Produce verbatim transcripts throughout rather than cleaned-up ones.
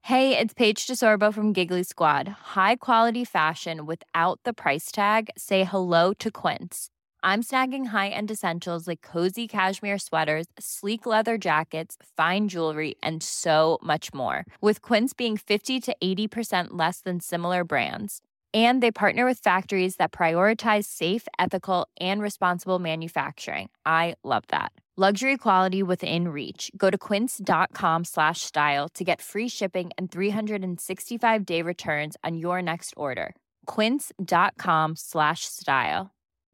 Hey, it's Paige DeSorbo from Giggly Squad. High quality fashion without the price tag. Say hello to Quince. I'm snagging high-end essentials like cozy cashmere sweaters, sleek leather jackets, fine jewelry, and so much more. With Quince being fifty to eighty percent less than similar brands. And they partner with factories that prioritize safe, ethical, and responsible manufacturing. I love that. Luxury quality within reach. Go to quince.com slash style to get free shipping and three sixty-five day returns on your next order. Quince.com slash style.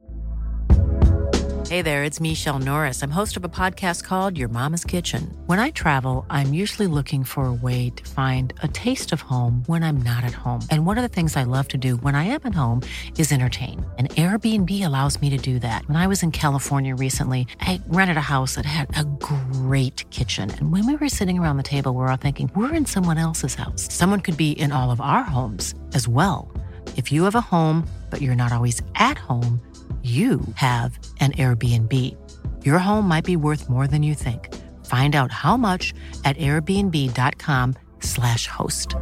Hey there, it's Michelle Norris. I'm host of a podcast called Your Mama's Kitchen. When I travel, I'm usually looking for a way to find a taste of home when I'm not at home. And one of the things I love to do when I am at home is entertain. And Airbnb allows me to do that. When I was in California recently, I rented a house that had a great kitchen. And when we were sitting around the table, we were all thinking, we're in someone else's house. Someone could be in all of our homes as well. If you have a home, but you're not always at home, you have an Airbnb. Your home might be worth more than you think. Find out how much at airbnb.com slash host.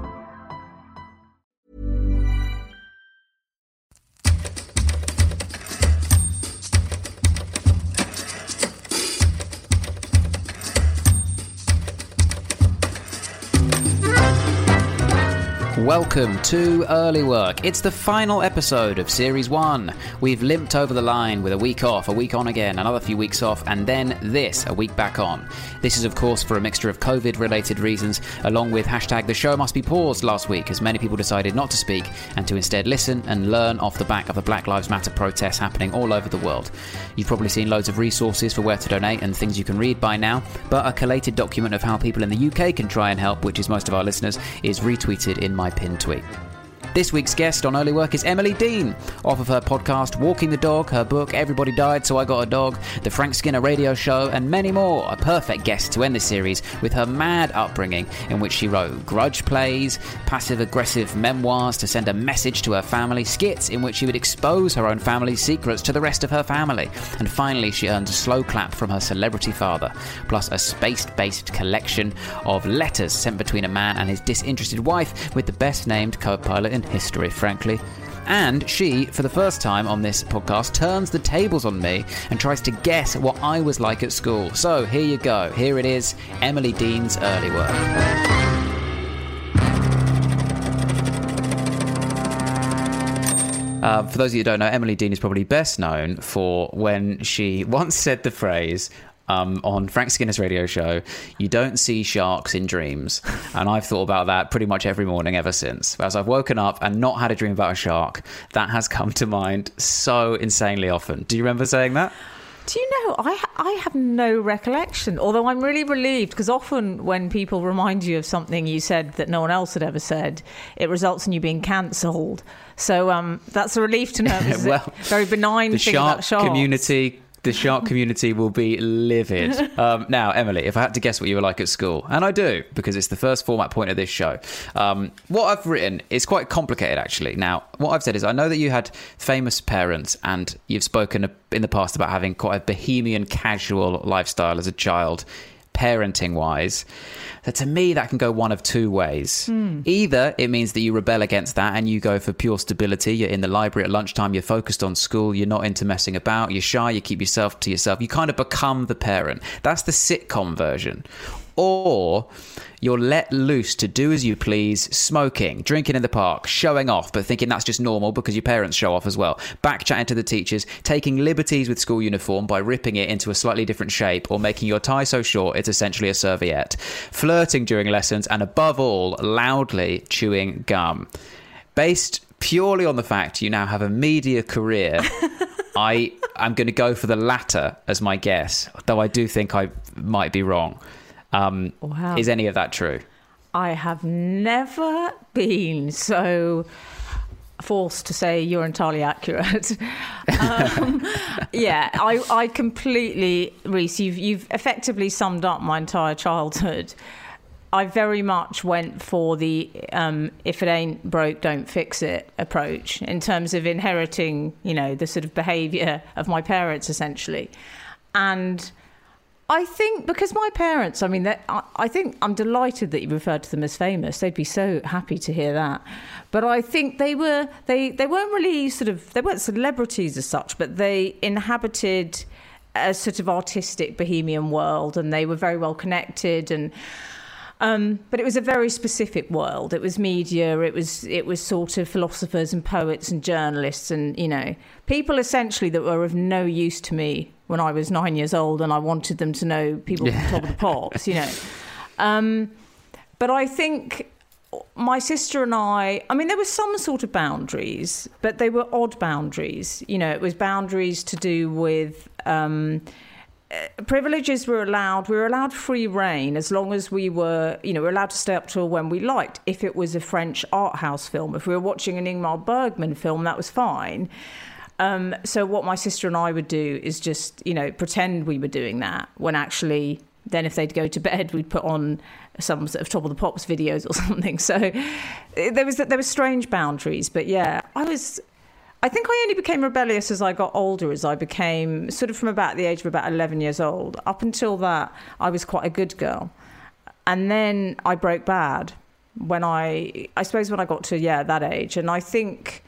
Welcome to Early Work. It's the final episode of Series one. We've limped over the line with a week off, a week on again, another few weeks off, and then this, a week back on. This is, of course, for a mixture of COVID-related reasons, along with hashtag the show must be paused last week, as many people decided not to speak and to instead listen and learn off the back of the Black Lives Matter protests happening all over the world. You've probably seen loads of resources for where to donate and things you can read by now, but a collated document of how people in the U K can try and help, which is most of our listeners, is retweeted in my pinned tweet. This week's guest on Early Work is Emily Dean, off of her podcast Walking the Dog, her book Everybody Died So I Got a Dog, the Frank Skinner radio show, and many more. A perfect guest to end this series with her mad upbringing, in which she wrote grudge plays, passive-aggressive memoirs to send a message to her family, skits in which she would expose her own family's secrets to the rest of her family, and finally she earns a slow clap from her celebrity father, plus a space-based collection of letters sent between a man and his disinterested wife, with the best-named co-pilot in history, frankly. And she, for the first time on this podcast, turns the tables on me and tries to guess what I was like at school. So here you go. Here it is, Emily Dean's Early Work. Uh, for those of you who don't know, Emily Dean is probably best known for when she once said the phrase, Um, on Frank Skinner's radio show, you don't see sharks in dreams. And I've thought about that pretty much every morning ever since. As I've woken up and not had a dream about a shark, that has come to mind so insanely often. Do you remember saying that? Do you know, I I have no recollection, although I'm really relieved, because often when people remind you of something you said that no one else had ever said, it results in you being cancelled. So um, that's a relief to know. It's well, a very benign the thing shark about sharks. community... The shark community will be livid. Um, now, Emily, if I had to guess what you were like at school, and I do, because it's the first format point of this show, um, what I've written is quite complicated, actually. Now, what I've said is I know that you had famous parents, and you've spoken in the past about having quite a bohemian, casual lifestyle as a child, parenting-wise. So to me, that can go one of two ways. Mm. Either it means that you rebel against that and you go for pure stability. You're in the library at lunchtime, you're focused on school, you're not into messing about, you're shy, you keep yourself to yourself. You kind of become the parent. That's the sitcom version. Or you're let loose to do as you please, smoking, drinking in the park, showing off, but thinking that's just normal because your parents show off as well. Back-chatting to the teachers, taking liberties with school uniform by ripping it into a slightly different shape or making your tie so short it's essentially a serviette. Flirting during lessons and, above all, loudly chewing gum. Based purely on the fact you now have a media career, I am going to go for the latter as my guess, though I do think I might be wrong. Um, wow. Is any of that true? I have never been so forced to say you're entirely accurate. um, yeah, I, I completely, Reese, you've, you've effectively summed up my entire childhood. I very much went for the um, if it ain't broke, don't fix it approach in terms of inheriting, you know, the sort of behaviour of my parents, essentially. And I think because my parents, I mean, I, I think I'm delighted that you referred to them as famous. They'd be so happy to hear that. But I think they were, they, they weren't really sort of, they weren't celebrities as such, but they inhabited a sort of artistic bohemian world, and they were very well connected. And um, but it was a very specific world. It was media. It was it was sort of philosophers and poets and journalists and, you know, people essentially that were of no use to me when I was nine years old, and I wanted them to know people yeah. from Top of the Pops, you know. Um, but I think my sister and I, I mean, there were some sort of boundaries, but they were odd boundaries. You know, it was boundaries to do with um, uh, privileges were allowed. We were allowed free reign as long as we were, you know, we were allowed to stay up till when we liked. If it was a French art house film, if we were watching an Ingmar Bergman film, that was fine. Um, so what my sister and I would do is just, you know, pretend we were doing that when actually then if they'd go to bed, we'd put on some sort of Top of the Pops videos or something. So there was there were strange boundaries. But yeah, I was, I think I only became rebellious as I got older, as I became sort of from about the age of about eleven years old. Up until that, I was quite a good girl. And then I broke bad when I, I suppose when I got to, yeah, that age. And I think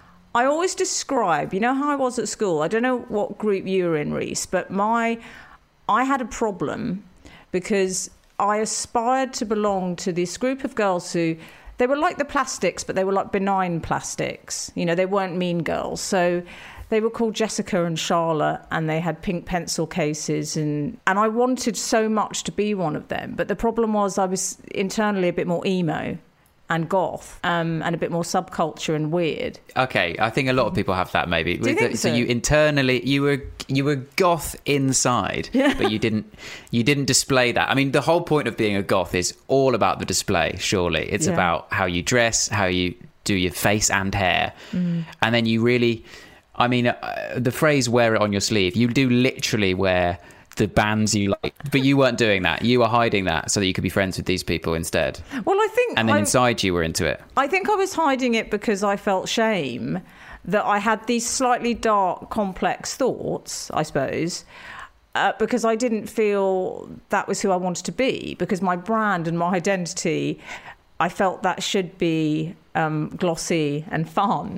I always describe, you know how I was at school? I don't know what group you were in, Reese, but my, I had a problem because I aspired to belong to this group of girls who, they were like the plastics, but they were like benign plastics. You know, they weren't mean girls. So they were called Jessica and Charlotte, and they had pink pencil cases. And, and I wanted so much to be one of them. But the problem was I was internally a bit more emo and goth, um, and a bit more subculture and weird. Okay, I think a lot of people have that maybe. Do you think so? So you internally, you were you were goth inside, yeah. but you didn't you didn't display that. I mean, the whole point of being a goth is all about the display. Surely, it's yeah. about how you dress, how you do your face and hair, mm. and then you really, I mean, uh, the phrase "wear it on your sleeve." You do literally wear the bands you like, but you weren't doing that. You were hiding that so that you could be friends with these people instead. Well, I think, and then I, inside you were into it. I think I was hiding it because I felt shame that I had these slightly dark, complex thoughts, I suppose, uh, because I didn't feel that was who I wanted to be. Because my brand and my identity, I felt that should be um, glossy and fun.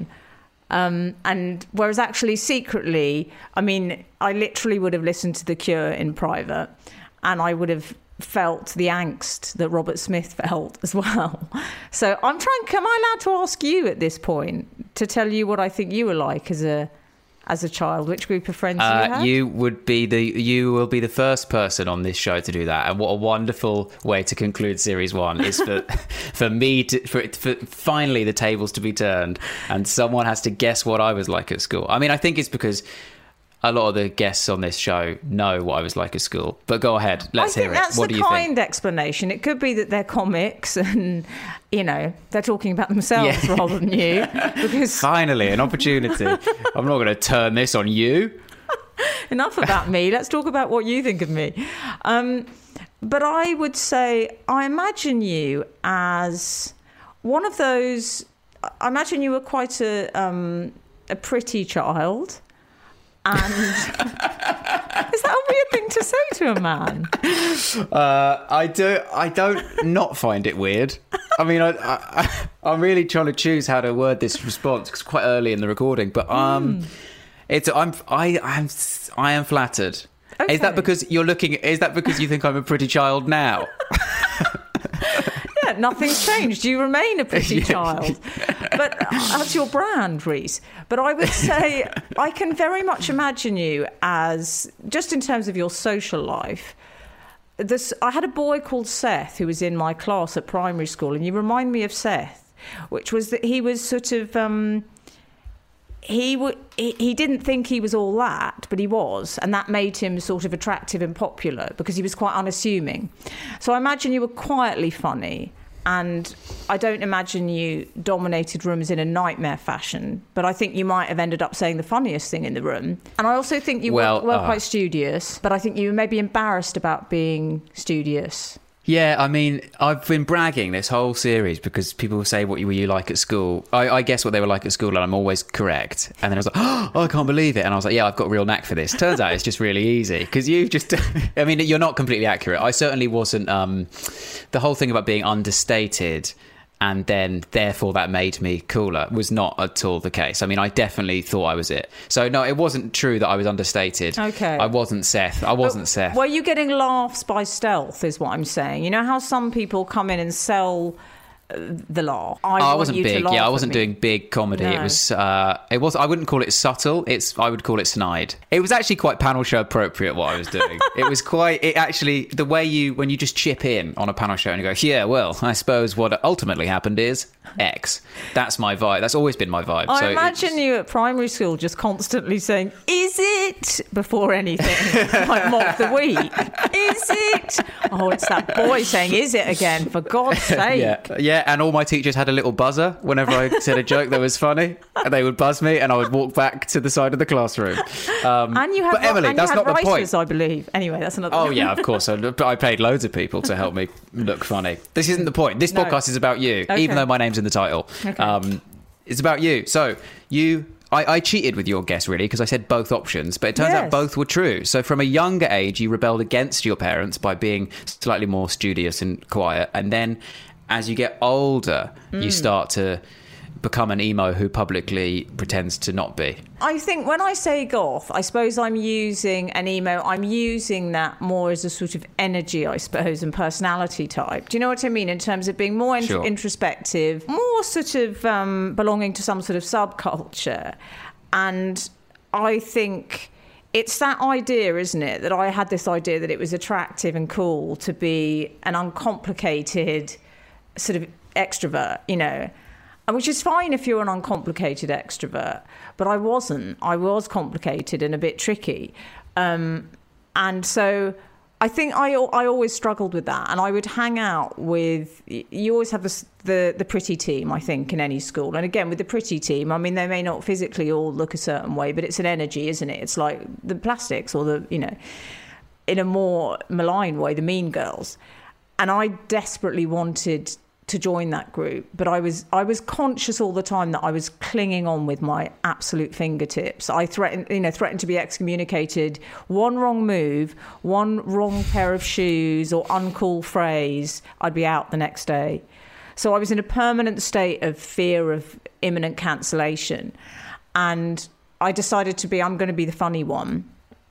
Um, and whereas actually secretly, I mean, I literally would have listened to The Cure in private, and I would have felt the angst that Robert Smith felt as well. So I'm trying, am I allowed to ask you at this point to tell you what I think you were like as a as a child? Which group of friends uh, you had? You would be the you will be the first person on this show to do that, and what a wonderful way to conclude series one is for for me to for, for finally the tables to be turned, and someone has to guess what I was like at school. I mean, I think it's because a lot of the guests on this show know what I was like at school. But go ahead, let's I hear think it. that's What the do you kind think? explanation. It could be that they're comics and, you know, they're talking about themselves Yeah. rather than you. Because Finally, an opportunity. I'm not going to turn this on you. enough about me. Let's talk about what you think of me. Um, but I would say I imagine you as one of those. I imagine you were quite a um, a pretty child. And is that a weird thing to say to a man? Uh, I do. I don't not find it weird. I mean, I, I, I'm really trying to choose how to word this response because it's quite early in the recording. But um, mm. it's I'm I I'm I am flattered. Okay. Is that because you're looking? Is that because you think I'm a pretty child now? Yeah, nothing's changed. You remain a pretty Yeah. child. But that's your brand, Reese. But I would say I can very much imagine you as, just in terms of your social life, this. I had a boy called Seth who was in my class at primary school, and you remind me of Seth, which was that he was sort of... Um, He, w- he he didn't think he was all that, but he was, and that made him sort of attractive and popular because he was quite unassuming. So I imagine you were quietly funny, and I don't imagine you dominated rooms in a nightmare fashion, but I think you might have ended up saying the funniest thing in the room. And I also think you Well, were, were uh, quite studious, but I think you were maybe embarrassed about being studious. Yeah, I mean, I've been bragging this whole series because people say, what were you like at school? I, I guess what they were like at school, and I'm always correct. And then I was like, oh, I can't believe it. And I was like, yeah, I've got a real knack for this. Turns out it's just really easy because you just, I mean, you're not completely accurate. I certainly wasn't, um, the whole thing about being understated and then therefore that made me cooler was not at all the case. I mean, I definitely thought I was it. So no, it wasn't true that I was understated. Okay. I wasn't Seth. I wasn't but Seth. Were you getting laughs by stealth is what I'm saying? You know how some people come in and sell the laugh? I, I want wasn't you to big. laugh Yeah, I at wasn't me. doing big comedy. No. It was. Uh, it was. I wouldn't call it subtle. It's. I would call it snide. It was actually quite panel show appropriate what I was doing. It was quite. It actually the way you when you just chip in on a panel show and you go, yeah, well, I suppose what ultimately happened is X. That's my vibe. That's always been my vibe. I so imagine it's, you at primary school just constantly saying, is it? Before anything. Like mock the week. Is it? Oh, it's that boy saying, is it again? For God's sake. Yeah, yeah, and all my teachers had a little buzzer whenever I said a joke that was funny, and they would buzz me, and I would walk back to the side of the classroom. Um, And you had, but Emily, and that's you had not the writers, point. I believe. Anyway, that's another. Oh yeah, of course. I, I paid loads of people to help me look funny. This isn't the point. This No. podcast is about you, Okay. even though my name's in the title. Okay. Um, it's about you. So you. I, I cheated with your guess, really, because I said both options, but it turns Yes. out both were true. So from a younger age, you rebelled against your parents by being slightly more studious and quiet. And then as you get older, Mm. you start to become an emo who publicly pretends to not be. I think when I say goth, I suppose I'm using an emo, I'm using that more as a sort of energy, I suppose, and personality type. Do you know what I mean? In terms of being more int- Sure. introspective, more sort of um, belonging to some sort of subculture. And I think it's that idea, isn't it, that I had this idea that it was attractive and cool to be an uncomplicated sort of extrovert, you know, and which is fine if you're an uncomplicated extrovert, but I wasn't. I was complicated and a bit tricky. Um, and so I think I, I always struggled with that. And I would hang out with, you always have the, the, the pretty team, I think, in any school. And again, with the pretty team, I mean, they may not physically all look a certain way, but it's an energy, isn't it? It's like the plastics or the, you know, in a more malign way, the mean girls. And I desperately wanted to join that group, but I was I was conscious all the time that I was clinging on with my absolute fingertips. I threatened, you know, threatened to be excommunicated. One wrong move, one wrong pair of shoes or uncool phrase, I'd be out the next day. So I was in a permanent state of fear of imminent cancellation, and I decided to be. I'm going to be the funny one.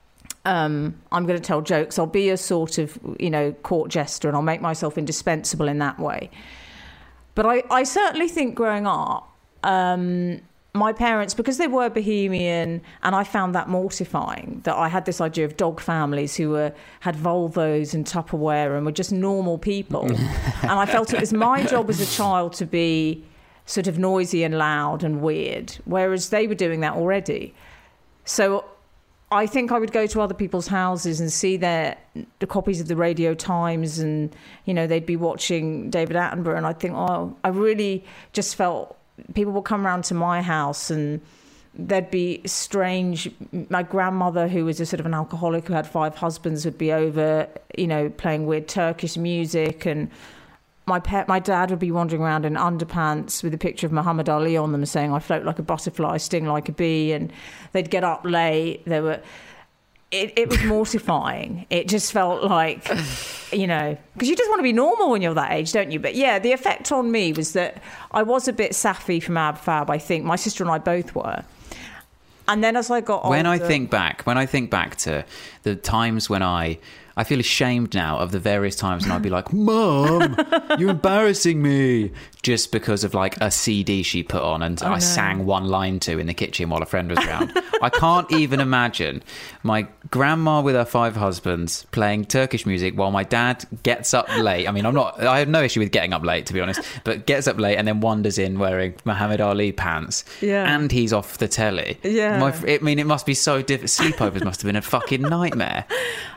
Um, I'm going to tell jokes. I'll be a sort of, you know, court jester, and I'll make myself indispensable in that way. But I, I certainly think growing up, um, my parents, because they were bohemian, and I found that mortifying, that I had this idea of dog families who were had Volvos and Tupperware and were just normal people. And I felt it was my job as a child to be sort of noisy and loud and weird, whereas they were doing that already. So I think I would go to other people's houses and see their the copies of the Radio Times, and you know they'd be watching David Attenborough, and I'd think, oh, I really just felt people would come around to my house and there'd be strange. My grandmother, who was a sort of an alcoholic who had five husbands, would be over, you know, playing weird Turkish music, and my pet, my dad would be wandering around in underpants with a picture of Muhammad Ali on them, saying, "I float like a butterfly, sting like a bee." And they'd get up late. They were. It, it was mortifying. It just felt like, you know, because you just want to be normal when you're that age, don't you? But yeah, the effect on me was that I was a bit sappy from Ab Fab. I think my sister and I both were. And then as I got older, When I think back, when I think back to the times when I. I feel ashamed now of the various times when I'd be like, Mum, you're embarrassing me. Just because of like a C D she put on and Oh, I no. sang one line to in the kitchen while a friend was around. I can't even imagine my grandma with her five husbands playing Turkish music while my dad gets up late. I mean, I'm not, I have no issue with getting up late, to be honest, but gets up late and then wanders in wearing Muhammad Ali pants. Yeah. And he's off the telly. Yeah. My, I mean, it must be so difficult. Sleepovers must have been a fucking nightmare.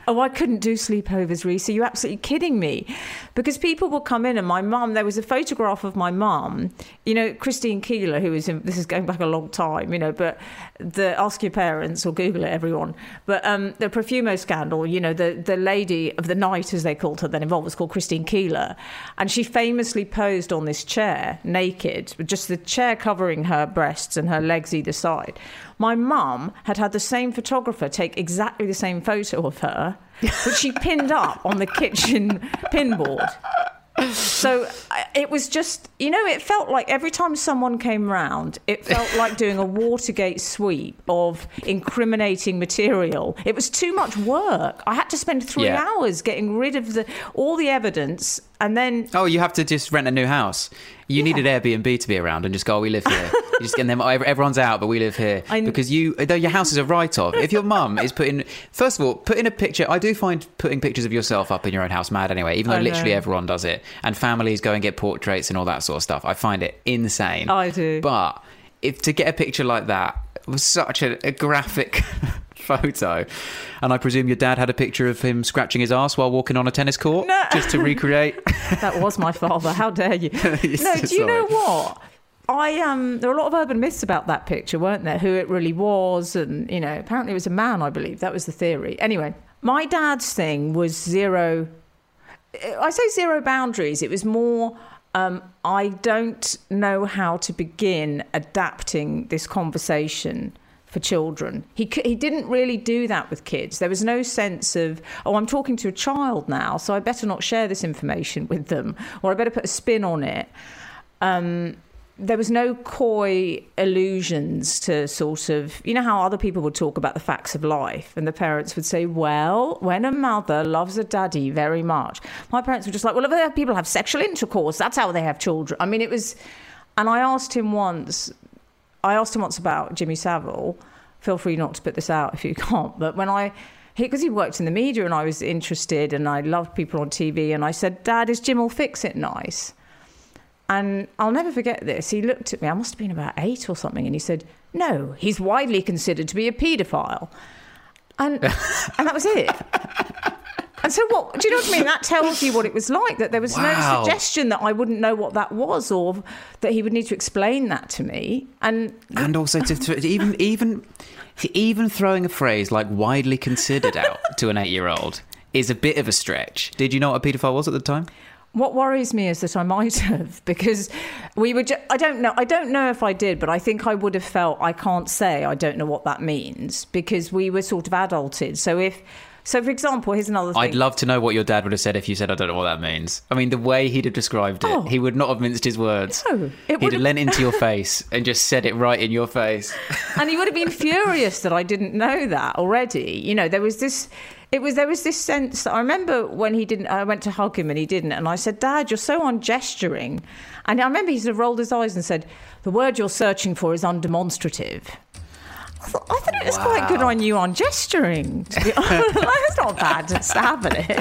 Oh, I couldn't do sleepovers, Reese. Are you absolutely kidding me? Because people would come in and my mum, there was a photograph of my mum, you know, Christine Keeler, who was in, this is going back a long time, you know, but the, ask your parents or Google it, everyone. But um, the Profumo scandal, you know, the, the lady of the night, as they called her then involved, was called Christine Keeler. And she famously posed on this chair, naked, with just the chair covering her breasts and her legs either side. My mum had had the same photographer take exactly the same photo of her, which she pinned up on the kitchen pinboard. So it was just, you know, it felt like every time someone came round, it felt like doing a Watergate sweep of incriminating material. It was too much work. I had to spend three yeah. hours getting rid of the all the evidence. And then... Oh, you have to just rent a new house. You yeah. needed Airbnb to be around and just go, oh, we live here. You just get them, everyone's out, but we live here. I... Because you, though your house is a write-off. If your mum is putting... First of all, put in a picture... I do find putting pictures of yourself up in your own house mad anyway, even though I literally know. everyone does it. And families go and get portraits and all that sort of stuff. I find it insane. I do. But if to get a picture like that was such a, a graphic... photo, and I presume your dad had a picture of him scratching his arse while walking on a tennis court no. just to recreate. That was my father. How dare you? No, do you Sorry. know what? I um, there were a lot of urban myths about that picture, weren't there? Who it really was, and you know, apparently it was a man. I believe that was the theory. Anyway, my dad's thing was zero. I say zero boundaries. It was more. Um, I don't know how to begin adapting this conversation for children. He he didn't really do that with kids. There was no sense of, oh, I'm talking to a child now, so I better not share this information with them, or I better put a spin on it. Um, there was no coy allusions to sort of, you know how other people would talk about the facts of life, and the parents would say, well, when a mother loves a daddy very much, my parents were just like, well, if people have sexual intercourse, that's how they have children. I mean, it was, and I asked him once, I asked him once about Jimmy Savile. Feel free not to put this out if you can't. But when I, because he, he worked in the media and I was interested and I loved people on T V, and I said, Dad, is Jim'll Fix It nice? And I'll never forget this. He looked at me, I must have been about eight or something, and he said, no, he's widely considered to be a paedophile. And and that was it. And so what, do you know what I mean? That tells you what it was like, that there was wow. no suggestion that I wouldn't know what that was, or that he would need to explain that to me. And and also to, to even even even throwing a phrase like widely considered out to an eight-year-old is a bit of a stretch. Did you know what a paedophile was at the time? What worries me is that I might have, because we were. Ju- I don't know. I don't know if I did, but I think I would have felt I can't say I don't know what that means, because we were sort of adulted. So if. So, for example, here's another thing. I'd love to know what your dad would have said if you said, I don't know what that means. I mean, the way he'd have described it, oh. he would not have minced his words. No, it he'd have leant into your face and just said it right in your face. And he would have been furious that I didn't know that already. You know, there was this... It was there was this sense that I remember when he didn't. I went to hug him and he didn't, and I said, "Dad, you're so ungesturing." And I remember he sort of rolled his eyes and said, "The word you're searching for is undemonstrative." I thought, I thought it was wow. quite good on you on gesturing. To be honest, that's not bad to stab at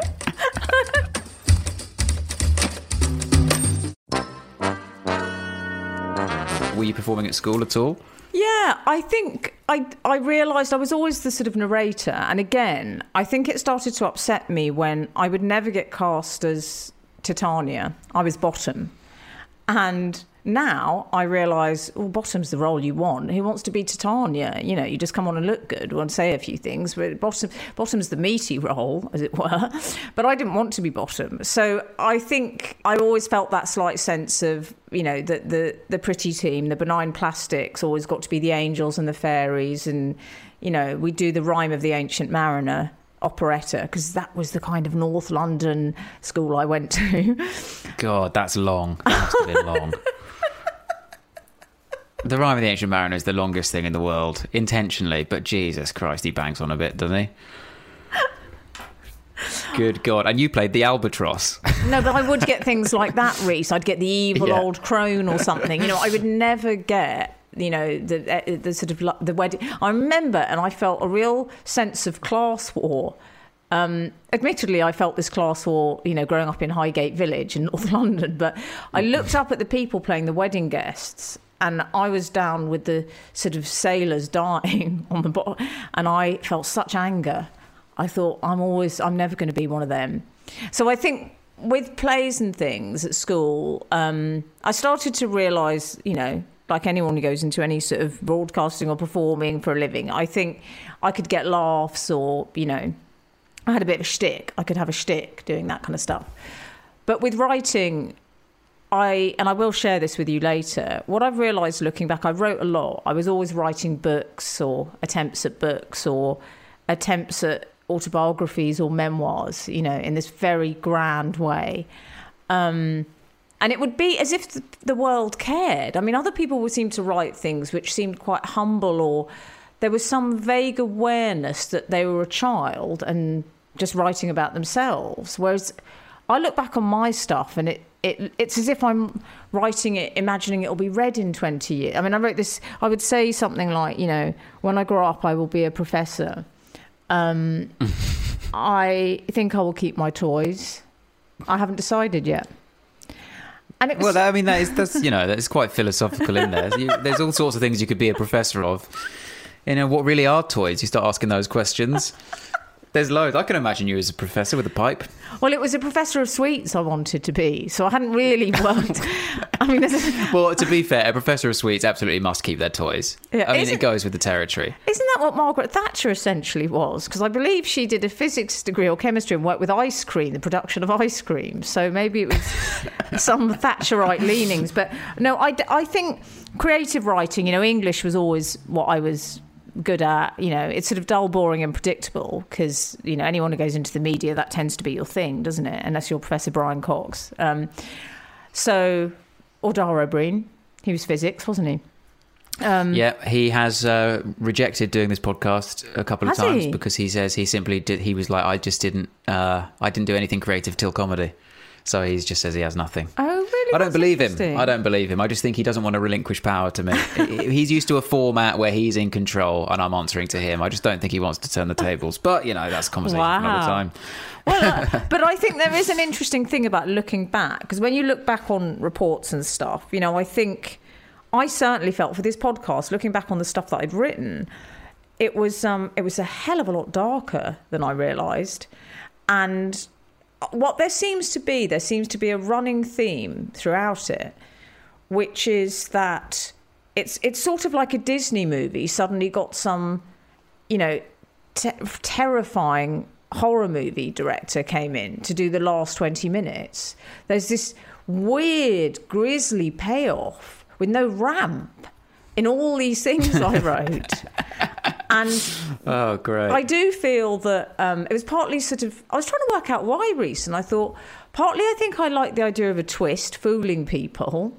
it. Were you performing at school at all? Yeah, I think I I realised I was always the sort of narrator. And again, I think it started to upset me when I would never get cast as Titania. I was Bottom. And now I realise, well, Bottom's the role you want. Who wants to be Titania? You know, you just come on and look good and say a few things. But Bottom, Bottom's the meaty role, as it were. But I didn't want to be Bottom. So I think I always felt that slight sense of, you know, the, the, the pretty team, the benign plastics, always got to be the angels and the fairies. And, you know, we do the Rime of the Ancient Mariner operetta, because that was the kind of North London school I went to. God, that's long. That must have been long. The Rime of the Ancient Mariner is the longest thing in the world, intentionally, but Jesus Christ, he bangs on a bit, doesn't he? Good God. And you played the albatross. No, but I would get things like that, Reese. I'd get the evil yeah. old crone or something. You know, I would never get, you know, the the sort of the wedding. I remember, and I felt a real sense of class war. Um, admittedly, I felt this class war, you know, growing up in Highgate Village in North London, but I looked up at the people playing the wedding guests, and I was down with the sort of sailors dying on the bottom, and I felt such anger. I thought, I'm always, I'm never going to be one of them. So I think with plays and things at school, um, I started to realise, you know, like anyone who goes into any sort of broadcasting or performing for a living, I think I could get laughs or, you know, I had a bit of a shtick. I could have a shtick doing that kind of stuff. But with writing, I, and I will share this with you later, what I've realised looking back, I wrote a lot. I was always writing books or attempts at books or attempts at autobiographies or memoirs, you know, in this very grand way. Um, and it would be as if the world cared. I mean, other people would seem to write things which seemed quite humble, or there was some vague awareness that they were a child and just writing about themselves. Whereas I look back on my stuff and it, it it's as if I'm writing it, imagining it'll be read in twenty years. I mean, I wrote this, I would say something like, you know, when I grow up, I will be a professor. Um, I think I will keep my toys. I haven't decided yet. And it was... Well, I mean, that is, that's, you know, that's quite philosophical in there. You, there's all sorts of things you could be a professor of. You know, what really are toys? You start asking those questions. There's loads. I can imagine you as a professor with a pipe. Well, it was a professor of sweets I wanted to be, so I hadn't really worked. I mean, there's... Well, to be fair, a professor of sweets absolutely must keep their toys. Yeah, I mean, isn't... it goes with the territory. Isn't that what Margaret Thatcher essentially was? Because I believe she did a physics degree or chemistry and worked with ice cream, the production of ice cream. So maybe it was some Thatcherite leanings. But no, I, I think creative writing, you know, English was always what I was good at. You know, it's sort of dull, boring and predictable because, you know, anyone who goes into the media, that tends to be your thing, doesn't it? Unless you're Professor Brian Cox. Um, so, or Dara O'Brien, he was physics, wasn't he? Um, yeah, he has uh, rejected doing this podcast a couple of times he? because he says he simply did, he was like, I just didn't, uh, I didn't do anything creative till comedy. So he just says he has nothing. Oh, really? I don't That's believe him. I don't believe him. I just think he doesn't want to relinquish power to me. He's used to a format where he's in control and I'm answering to him. I just don't think he wants to turn the tables. But, you know, that's a conversation wow. for another time. Well, uh, but I think there is an interesting thing about looking back, because when you look back on reports and stuff, you know, I think I certainly felt for this podcast, looking back on the stuff that I'd written, it was um, it was a hell of a lot darker than I realised. And what there seems to be, there seems to be a running theme throughout it, which is that it's it's sort of like a Disney movie suddenly got some, you know, te- terrifying horror movie director came in to do the last twenty minutes. There's this weird, grisly payoff with no ramp in all these things I wrote. And oh, great. I do feel that um, it was partly sort of, I was trying to work out why, Reese, and I thought, partly I think I like the idea of a twist, fooling people.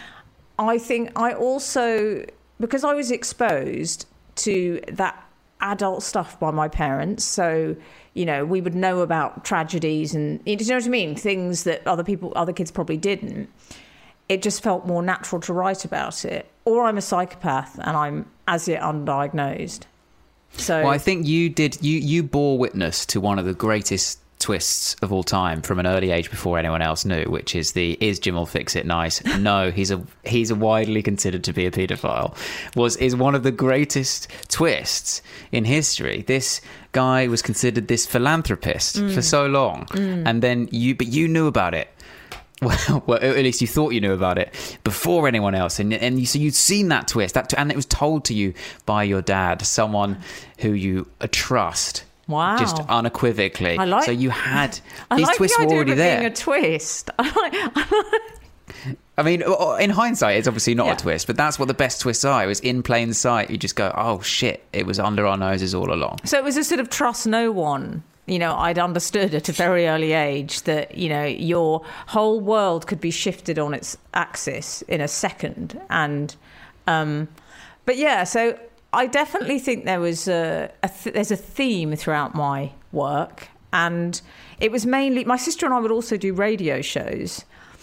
I think I also, because I was exposed to that adult stuff by my parents, so, you know, we would know about tragedies and, you know what I mean, things that other people, other kids probably didn't. It just felt more natural to write about it. Or I'm a psychopath and I'm as yet undiagnosed. So, well, I think you did. You you bore witness to one of the greatest twists of all time from an early age before anyone else knew, which is the "Is Jim will fix it nice? No, he's a he's a widely considered to be a paedophile." Was is one of the greatest twists in history. This guy was considered this philanthropist mm. for so long, mm. and then you, but you knew about it. Well, well, at least you thought you knew about it before anyone else, and and you, so you'd seen that twist, that, and it was told to you by your dad, someone who you uh, trust. Wow! Just unequivocally. I like, so you had I these like twists the idea were already of it there. Being a twist. I like. I, like... I mean, in hindsight, it's obviously not yeah. a twist, but that's what the best twists are. It was in plain sight. You just go, "Oh shit! It was under our noses all along." So it was a sort of trust no one. You know, I'd understood at a very early age that, you know, your whole world could be shifted on its axis in a second. And, um, but yeah, so I definitely think there was a, a th- there's a theme throughout my work. And it was mainly, my sister and I would also do radio shows,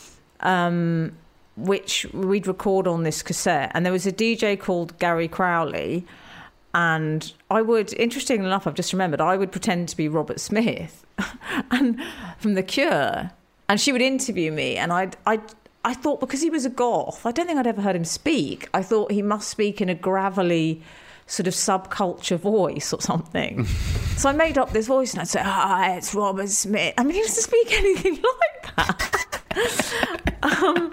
um, which we'd record on this cassette. And there was a D J called Gary Crowley. And I would, interestingly enough, I've just remembered, I would pretend to be Robert Smith and from The Cure. And she would interview me. And I'd, I'd, I thought, because he was a goth, I don't think I'd ever heard him speak. I thought he must speak in a gravelly sort of subculture voice or something. So I made up this voice and I'd say, "Hi, it's Robert Smith." I mean, he doesn't speak anything like that. um,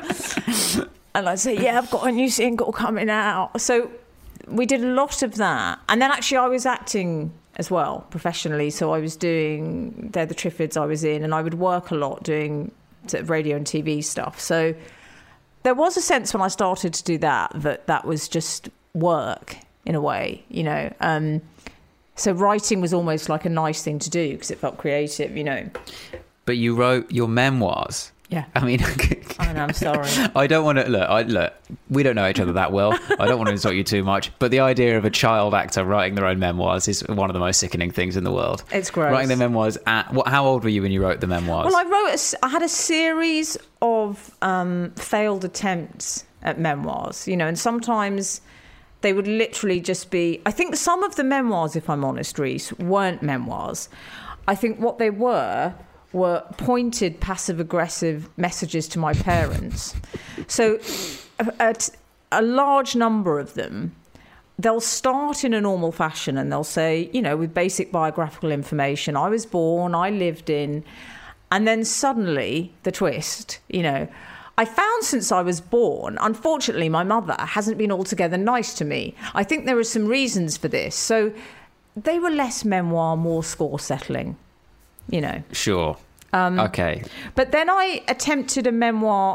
and I'd say, "Yeah, I've got a new single coming out." So we did a lot of that. And then actually I was acting as well, professionally. So I was doing They're the Triffids I was in, and I would work a lot doing sort of radio and T V stuff. So there was a sense when I started to do that, that that was just work in a way, you know. Um, so writing was almost like a nice thing to do because it felt creative, you know. But you wrote your memoirs. Yeah. I mean, I know, I'm sorry. I don't want to look. I, look, we don't know each other that well. I don't want to insult you too much. But the idea of a child actor writing their own memoirs is one of the most sickening things in the world. It's gross. Writing their memoirs at what? How old were you when you wrote the memoirs? Well, I wrote. A, I had a series of um, failed attempts at memoirs. You know, and sometimes they would literally just be. I think some of the memoirs, if I'm honest, Reese, weren't memoirs. I think what they were. were pointed passive-aggressive messages to my parents. So at a large number of them, they'll start in a normal fashion and they'll say, you know, with basic biographical information, I was born, I lived in, and then suddenly the twist, you know, I found since I was born, unfortunately, my mother hasn't been altogether nice to me. I think there are some reasons for this. So they were less memoir, more score settling. You know. Sure. Um, okay. But then I attempted a memoir.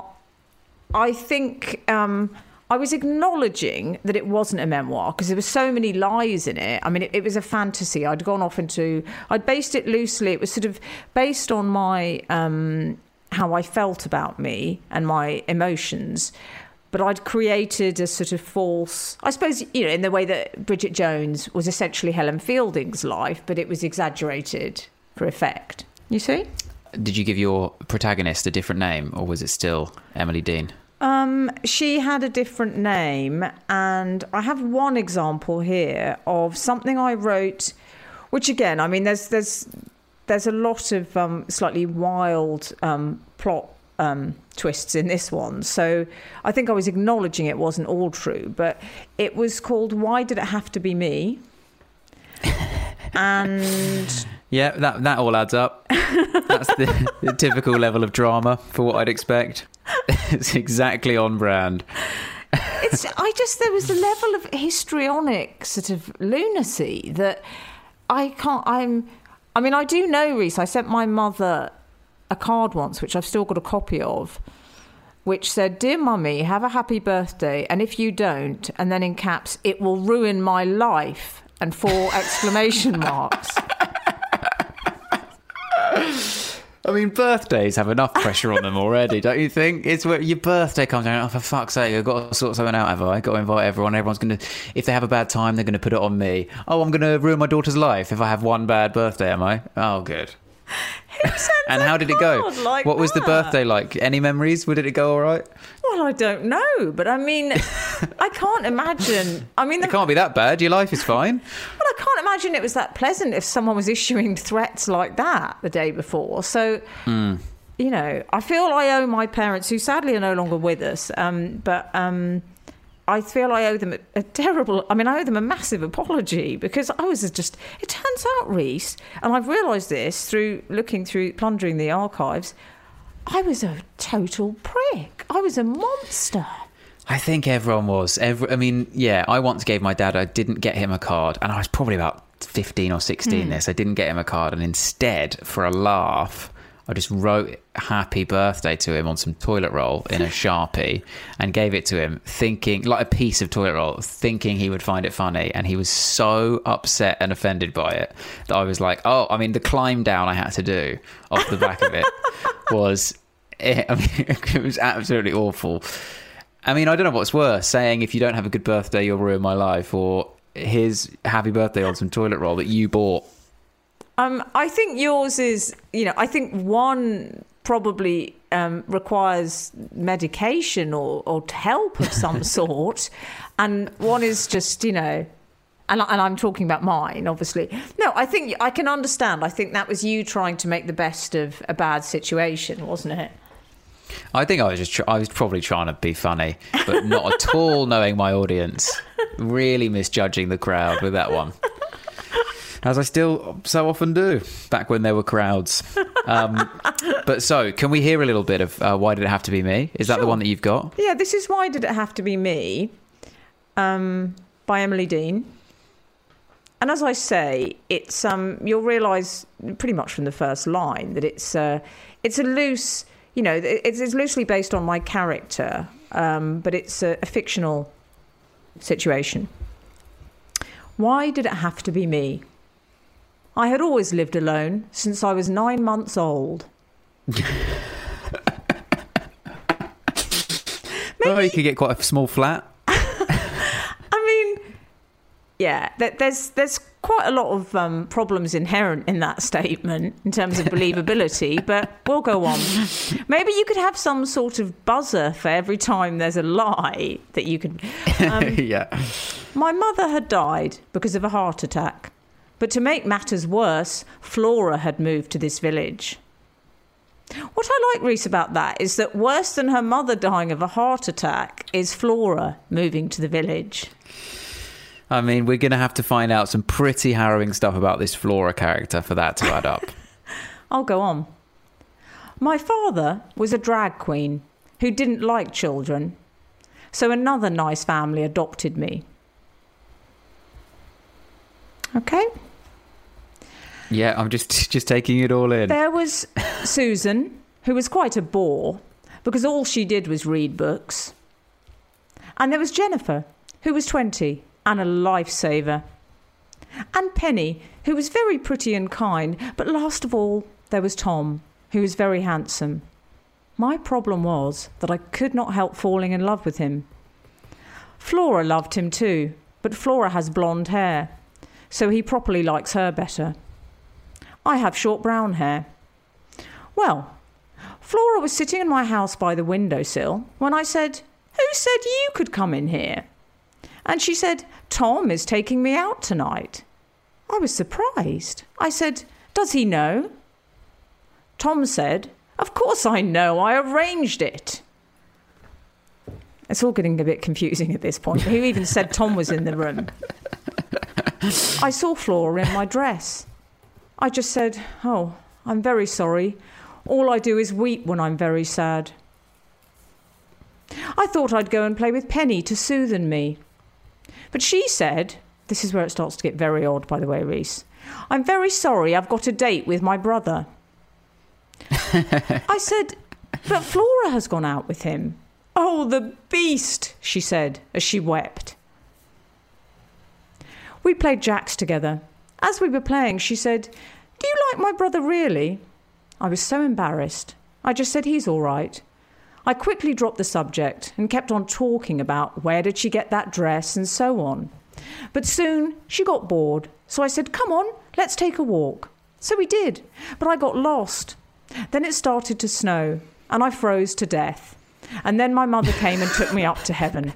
I think um, I was acknowledging that it wasn't a memoir because there were so many lies in it. I mean, it, it was a fantasy. I'd gone off into... I'd based it loosely. It was sort of based on my... Um, how I felt about me and my emotions. But I'd created a sort of false... I suppose, you know, in the way that Bridget Jones was essentially Helen Fielding's life, but it was exaggerated for effect. You see? Did you give your protagonist a different name, or was it still Emily Dean? Um, she had a different name, and I have one example here of something I wrote, which again, I mean, there's there's there's a lot of um, slightly wild um, plot um, twists in this one. So I think I was acknowledging it wasn't all true, but it was called "Why Did It Have to Be Me?" And yeah, that that all adds up. That's the, the typical level of drama for what I'd expect. It's exactly on brand. It's I just there was a level of histrionic sort of lunacy that I can't. I'm. I mean, I do know, Reese. I sent my mother a card once, which I've still got a copy of, which said, "Dear Mummy, have a happy birthday, and if you don't," and then in caps, "it will ruin my life," and four exclamation marks. I mean, birthdays have enough pressure on them already, don't you think? It's where your birthday comes around. Oh, for fuck's sake, I've got to sort something out, have I? I've got to invite everyone. Everyone's going to, if they have a bad time, they're going to put it on me. Oh, I'm going to ruin my daughter's life if I have one bad birthday, am I? Oh, good. And how did it go? Like what was that? the birthday like? Any memories? Did it go all right? Well, I don't know, but I mean, I can't imagine. I mean, the, it can't be that bad. Your life is fine. Well, I can't imagine it was that pleasant if someone was issuing threats like that the day before. So, mm. you know, I feel I owe my parents, who sadly are no longer with us, um, but um, I feel I owe them a, a terrible, I mean, I owe them a massive apology because I was just, it turns out, Reese, and I've realised this through looking through, plundering the archives, I was a total prick. I was a monster. I think everyone was. Every, I mean, yeah, I once gave my dad, I didn't get him a card, and I was probably about fifteen or sixteen mm. this. I didn't get him a card, and instead, for a laugh, I just wrote happy birthday to him on some toilet roll in a Sharpie and gave it to him, thinking, like a piece of toilet roll, thinking he would find it funny. And he was so upset and offended by it that I was like, oh, I mean, the climb down I had to do off the back of it was, it, I mean, it was absolutely awful. I mean, I don't know what's worse, saying if you don't have a good birthday, you'll ruin my life, or his happy birthday on some toilet roll that you bought. Um, I think yours is, you know, I think one probably um, requires medication or, or help of some sort. And one is just, you know, and, and I'm talking about mine, obviously. No, I think I can understand. I think that was you trying to make the best of a bad situation, wasn't it? I think I was just, tr- I was probably trying to be funny, but not at all knowing my audience. Really misjudging the crowd with that one. As I still so often do, back when there were crowds. Um, but so, can we hear a little bit of uh, Why Did It Have to Be Me? Is that Sure. the one that you've got? Yeah, this is Why Did It Have to Be Me, um, by Emily Dean. And as I say, it's um, you'll realise pretty much from the first line that it's uh, it's a loose, you know, it's, it's loosely based on my character, um, but it's a, a fictional situation. Why did it have to be me? I had always lived alone since I was nine months old. Oh, you could get quite a small flat. I mean, yeah, there's there's quite a lot of um, problems inherent in that statement in terms of believability, but we'll go on. Maybe you could have some sort of buzzer for every time there's a lie that you could... Um, yeah. My mother had died because of a heart attack, but to make matters worse, Flora had moved to this village. What I like, Reese, about that is that worse than her mother dying of a heart attack is Flora moving to the village. I mean, we're going to have to find out some pretty harrowing stuff about this Flora character for that to add up. I'll go on. My father was a drag queen who didn't like children, so another nice family adopted me. Okay? Yeah, I'm just just taking it all in. There was Susan, who was quite a bore because all she did was read books. And there was Jennifer, who was twenty and a lifesaver. And Penny, who was very pretty and kind. But last of all, there was Tom, who was very handsome. My problem was that I could not help falling in love with him. Flora loved him too, but Flora has blonde hair, so he properly likes her better. I have short brown hair. Well, Flora was sitting in my house by the windowsill when I said, "Who said you could come in here?" And she said, "Tom is taking me out tonight." I was surprised. I said, "Does he know?" Tom said, "Of course I know, I arranged it." It's all getting a bit confusing at this point. Who even said Tom was in the room? I saw Flora in my dress. I just said, "Oh, I'm very sorry. All I do is weep when I'm very sad." I thought I'd go and play with Penny to soothe me. But she said, this is where it starts to get very odd, by the way, Reese, "I'm very sorry, I've got a date with my brother." I said, "But Flora has gone out with him." "Oh, the beast," she said as she wept. We played jacks together. As we were playing, she said, "Do you like my brother really?" I was so embarrassed. I just said, "He's all right." I quickly dropped the subject and kept on talking about where did she get that dress and so on. But soon she got bored, so I said, "Come on, let's take a walk." So we did, but I got lost. Then it started to snow and I froze to death. And then my mother came and took me up to heaven.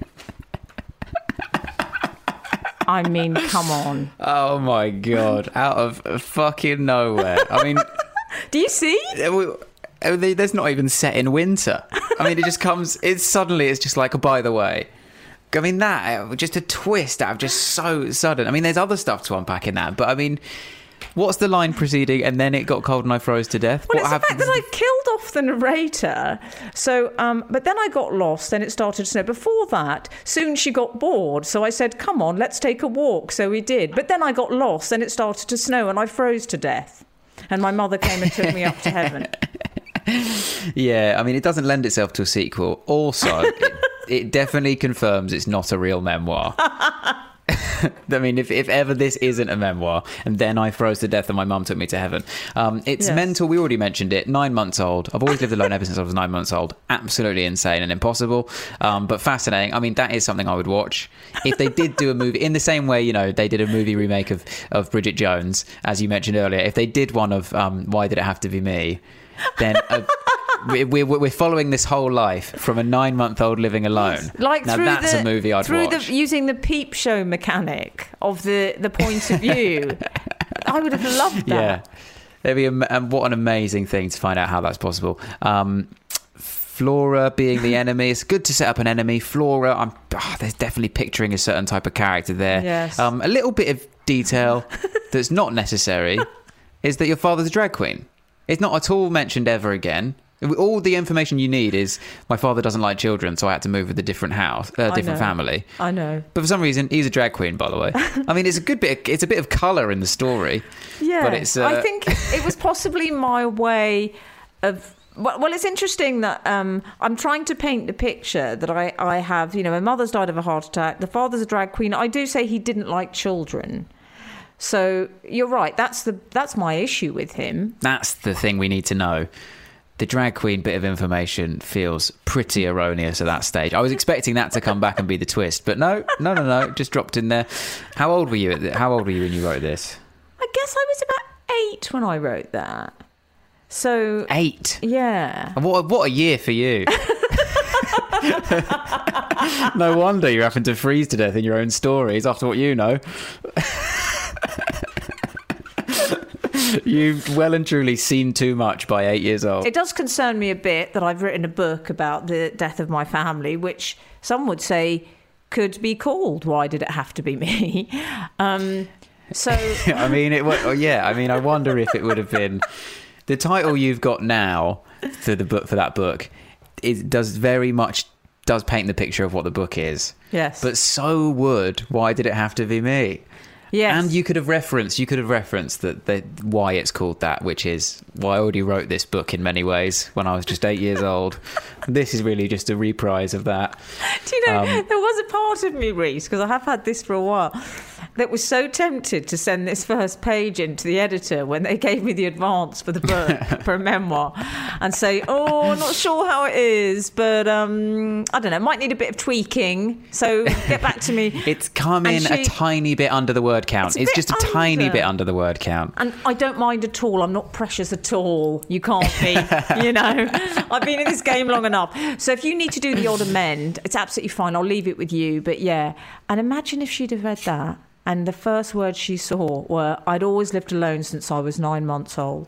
I mean, come on. Oh my God, out of fucking nowhere. I mean... Do you see? There's not even set in winter. I mean, it just comes... It's suddenly, it's just like, oh, by the way. I mean, that, just a twist out of just so sudden. I mean, there's other stuff to unpack in that, but I mean... What's the line preceding, and then it got cold and I froze to death? Well, what it's happened? the fact that I killed off the narrator. So, um, but then I got lost and it started to snow. Before that, soon she got bored. So I said, "Come on, let's take a walk." So we did. But then I got lost and it started to snow and I froze to death. And my mother came and took me up to heaven. Yeah, I mean, it doesn't lend itself to a sequel. Also, it, it definitely confirms it's not a real memoir. I mean, if, if ever this isn't a memoir, and then I froze to death and my mum took me to heaven. Um, it's Yes. mental. We already mentioned it. Nine months old. I've always lived alone ever since I was nine months old. Absolutely insane and impossible, um, but fascinating. I mean, that is something I would watch. If they did do a movie, in the same way, you know, they did a movie remake of, of Bridget Jones, as you mentioned earlier. If they did one of um, Why Did It Have to Be Me, then... Uh, We're, we're following this whole life from a nine-month-old living alone. Like now through that's the, a movie I'd through watch. The, using the peep show mechanic of the, the point of view. I would have loved that. Yeah, there'd be a, and what an amazing thing to find out how that's possible. Um, Flora being the enemy. It's good to set up an enemy. Flora, I'm oh, there's definitely picturing a certain type of character there. Yes. Um, a little bit of detail that's not necessary is that your father's a drag queen. It's not at all mentioned ever again. All the information you need is my father doesn't like children, so I had to move with a different house, a uh, different family. I know. But for some reason, he's a drag queen, by the way. I mean, it's a good bit. Of, it's a bit of colour in the story. Yeah, but it's. Uh... I think it was possibly my way of. Well, well it's interesting that um, I'm trying to paint the picture that I, I have. You know, my mother's died of a heart attack. The father's a drag queen. I do say he didn't like children. So you're right. That's the that's my issue with him. That's the thing we need to know. The drag queen bit of information feels pretty erroneous at that stage. I was expecting that to come back and be the twist, but no, no, no, no, just dropped in there. How old were you? At the, how old were you when you wrote this? I guess I was about eight when I wrote that. So eight. Yeah. What what a year for you. No wonder you're having to freeze to death in your own stories after what you know. You've well and truly seen too much by eight years old. It does concern me a bit that I've written a book about the death of my family, which some would say could be called "Why Did It Have to Be Me?" Um, so, I mean, it. Oh, yeah, I mean, I wonder if it would have been the title you've got now for the book for that book. It does very much does paint the picture of what the book is. Yes, but so would "Why Did It Have to Be Me?" Yes. And you could have referenced, you could have referenced that the, why it's called that, which is why I already wrote this book in many ways when I was just eight years old. This is really just a reprise of that. Do you know, um, there was a part of me, Reese, because I have had this for a while, that was so tempted to send this first page in to the editor when they gave me the advance for the book, for a memoir, and say, oh, I'm not sure how it is, but um, I don't know, might need a bit of tweaking, so get back to me. It's come in she, a tiny bit under the word count. It's, it's just a under. tiny bit under the word count. And I don't mind at all. I'm not precious at all. You can't be, you know. I've been in this game long enough. So if you need to do the odd amend, it's absolutely fine. I'll leave it with you. But yeah, and imagine if she'd have read that and the first words she saw were, I'd always lived alone since I was nine months old.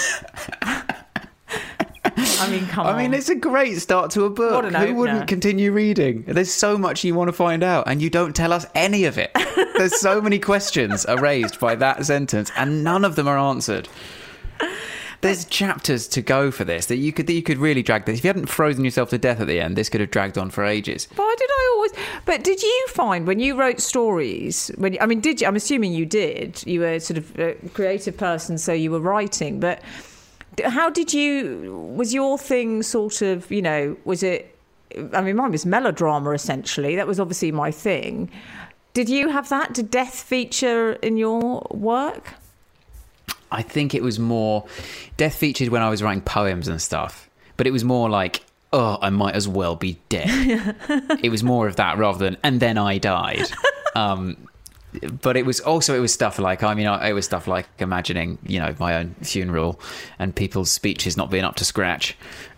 I mean, come I on. mean, it's a great start to a book. What an Who opener. wouldn't continue reading? There's so much you want to find out, and you don't tell us any of it. There's so many questions are raised by that sentence, and none of them are answered. There's chapters to go for this that you could that you could really drag this. If you hadn't frozen yourself to death at the end, this could have dragged on for ages. Why did I always? But did you find when you wrote stories? When I mean, did you? I'm assuming you did. You were sort of a creative person, so you were writing, but. How did you, was your thing sort of, you know, was it, I mean, mine was melodrama, essentially. That was obviously my thing. Did you have that? Did death feature in your work? I think it was more, death featured when I was writing poems and stuff. But it was more like, oh, I might as well be dead. It was more of that rather than, and then I died. Um But it was also, it was stuff like, I mean, it was stuff like imagining, you know, my own funeral and people's speeches not being up to scratch.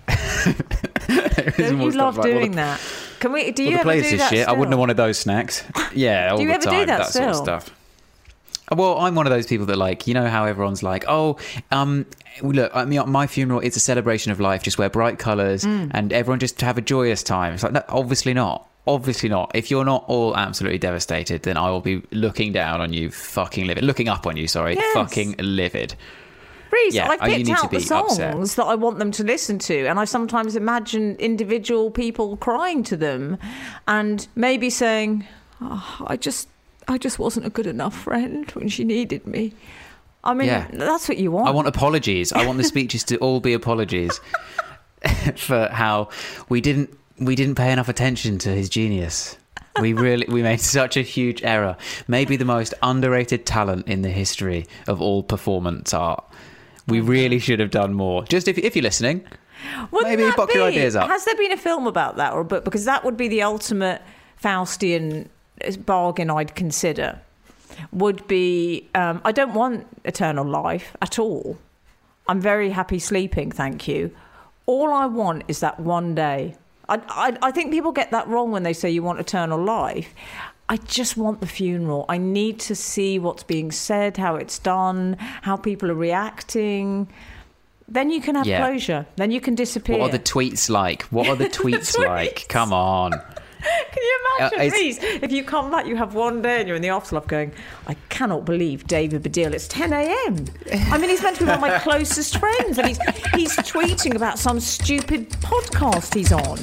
Don't you love like, doing well, the, that? Can we, do you ever do that shit. still? I wouldn't have wanted those snacks. Yeah, all do you the ever time, do that, that still? sort of stuff. Well, I'm one of those people that like, you know how everyone's like, oh, um, look, I mean, my funeral, it's a celebration of life, just wear bright colours mm. and everyone just have a joyous time. It's like, no, obviously not. Obviously not. If you're not all absolutely devastated, then I will be looking down on you, fucking livid. Looking up on you, sorry. Yes. Fucking livid. Reese, yeah, I've picked out the songs upset. that I want them to listen to, and I sometimes imagine individual people crying to them and maybe saying, oh, I just I just wasn't a good enough friend when she needed me. I mean, yeah. That's what you want. I want apologies. I want the speeches to all be apologies for how we didn't we didn't pay enough attention to his genius. We really we made such a huge error. Maybe the most underrated talent in the history of all performance art. We really should have done more. Just if if you're listening, Wouldn't maybe box be? your ideas up. Has there been a film about that or a book? Because that would be the ultimate Faustian bargain I'd consider. Would be um, I don't want eternal life at all. I'm very happy sleeping, thank you. All I want is that one day. I, I, I think people get that wrong when they say you want eternal life. I just want the funeral. I need to see what's being said, how it's done, how people are reacting. Then you can have Yeah. closure. Then you can disappear. What are the tweets like? What are the tweets like? Come on. Can you imagine, Uh, it's- Reese, if you come back, you have one day and you're in the afterlife going, I cannot believe David Baddiel, it's ten a.m. I mean, he's meant to be one of my closest friends, and he's, he's tweeting about some stupid podcast he's on.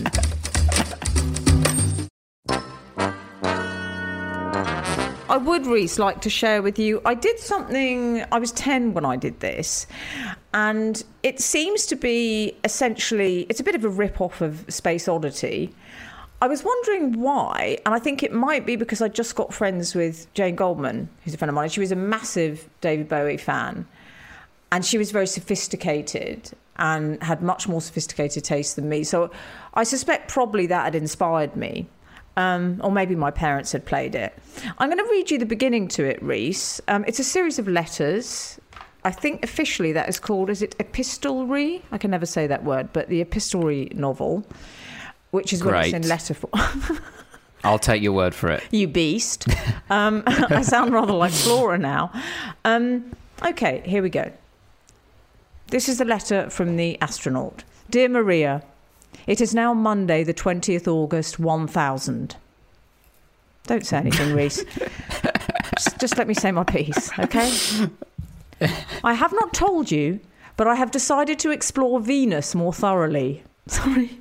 I would, Reese, like to share with you, I did something, I was ten when I did this, and it seems to be essentially, it's a bit of a rip-off of Space Oddity. I was wondering why, and I think it might be because I just got friends with Jane Goldman, who's a friend of mine. She was a massive David Bowie fan, and she was very sophisticated and had much more sophisticated taste than me. So I suspect probably that had inspired me, um, or maybe my parents had played it. I'm going to read you the beginning to it, Reese. Um, it's a series of letters. I think officially that is called, is it epistolary? I can never say that word, but the epistolary novel. Which is when Great. it's in letter form. I'll take your word for it. You beast. Um, I sound rather like Flora now. Um, okay, here we go. This is a letter from the astronaut. Dear Maria, it is now Monday, the twentieth of August, one thousand. Don't say anything, Reese. just, just let me say my piece, okay? I have not told you, but I have decided to explore Venus more thoroughly. Sorry.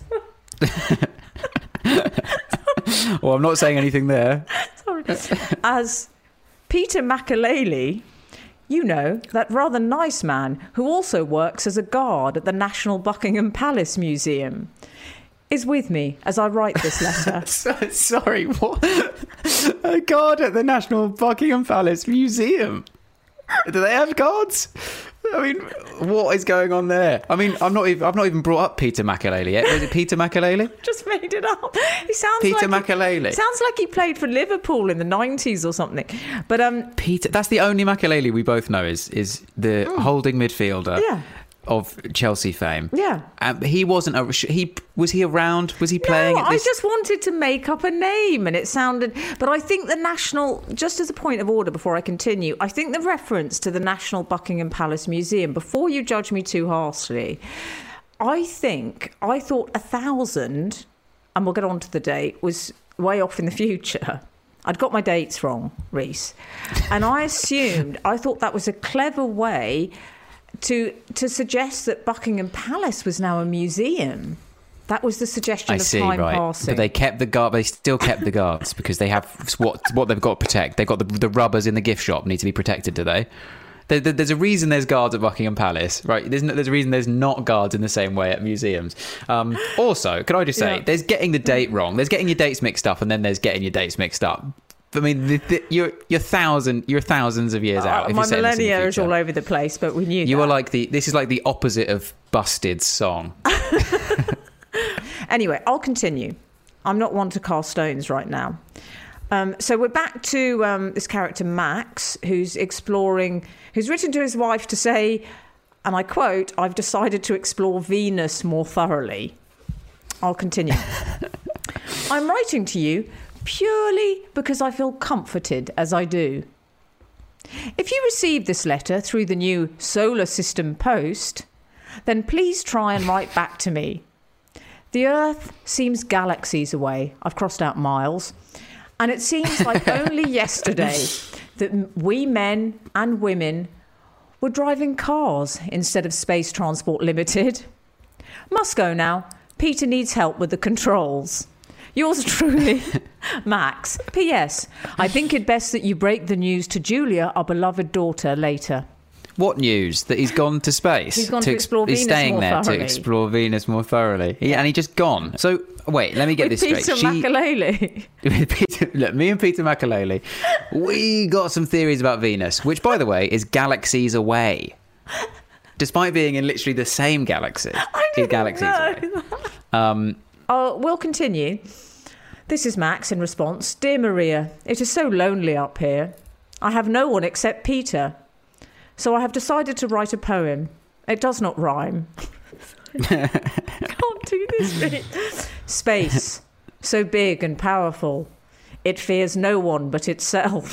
Well, I'm not saying anything there. Sorry. As Peter Makalele, you know, that rather nice man who also works as a guard at the National Buckingham Palace Museum, is with me as I write this letter. So, sorry, what? A guard at the National Buckingham Palace Museum? Do they have guards? I mean, what is going on there? I mean, I'm not even, I've not even brought up Peter Makalele yet. Is it Peter Makalele? Just made it up. He sounds Peter like Makalele. He, sounds like he played for Liverpool in the nineties or something. But um, Peter, that's the only Makalele we both know is is the Mm. holding midfielder. Yeah. Of Chelsea fame. Yeah. Um, he wasn't a, he was he around? Was he playing No, at this? I just wanted to make up a name, and it sounded. But I think the national, just as a point of order before I continue, I think the reference to the National Buckingham Palace Museum, before you judge me too harshly, I think I thought a thousand, and we'll get on to the date, was way off in the future. I'd got my dates wrong, Reese, and I assumed I thought that was a clever way to to suggest that Buckingham Palace was now a museum. That was the suggestion I of see, time right. passing. But they kept the guard. They still kept the guards because they have what what they've got to protect. They've got the, the rubbers in the gift shop need to be protected. Do they? There, there, there's a reason there's guards at Buckingham Palace, right? There's no, there's a reason there's not guards in the same way at museums. Um, also, can I just say, Yeah. there's getting the date wrong. There's getting your dates mixed up, and then there's getting your dates mixed up. I mean, the, the, you're you're thousand you're thousands of years out. Uh, if my you're setting this in the millennia is future. all over the place, but we knew You that. are like the. This is like the opposite of Busted's song. Anyway, I'll continue. I'm not one to cast stones right now. Um, so we're back to um, this character Max, who's exploring, who's written to his wife to say, and I quote, "I've decided to explore Venus more thoroughly." I'll continue. I'm writing to you purely because I feel comforted as I do. If you receive this letter through the new solar system post, then please try and write back to me. The Earth seems galaxies away. I've crossed out miles. And it seems like only yesterday that we men and women were driving cars instead of Space Transport Limited. Must go now. Peter needs help with the controls. Yours truly, Max. P S. I think it best that you break the news to Julia, our beloved daughter, later. What news? That he's gone to space? He's gone to ex- explore He's Venus staying more there thoroughly. to explore Venus more thoroughly. He, and he just gone. So, wait, let me get With this Peter straight. Makalele. Peter, look, me and Peter Makalele, we got some theories about Venus, which, by the way, is galaxies away. Despite being in literally the same galaxy. I Is didn't galaxies know away. Um, Oh, we'll continue. This is Max in response. Dear Maria, it is so lonely up here. I have no one except Peter. So I have decided to write a poem. It does not rhyme. Can't do this bit. Space, so big and powerful. It fears no one but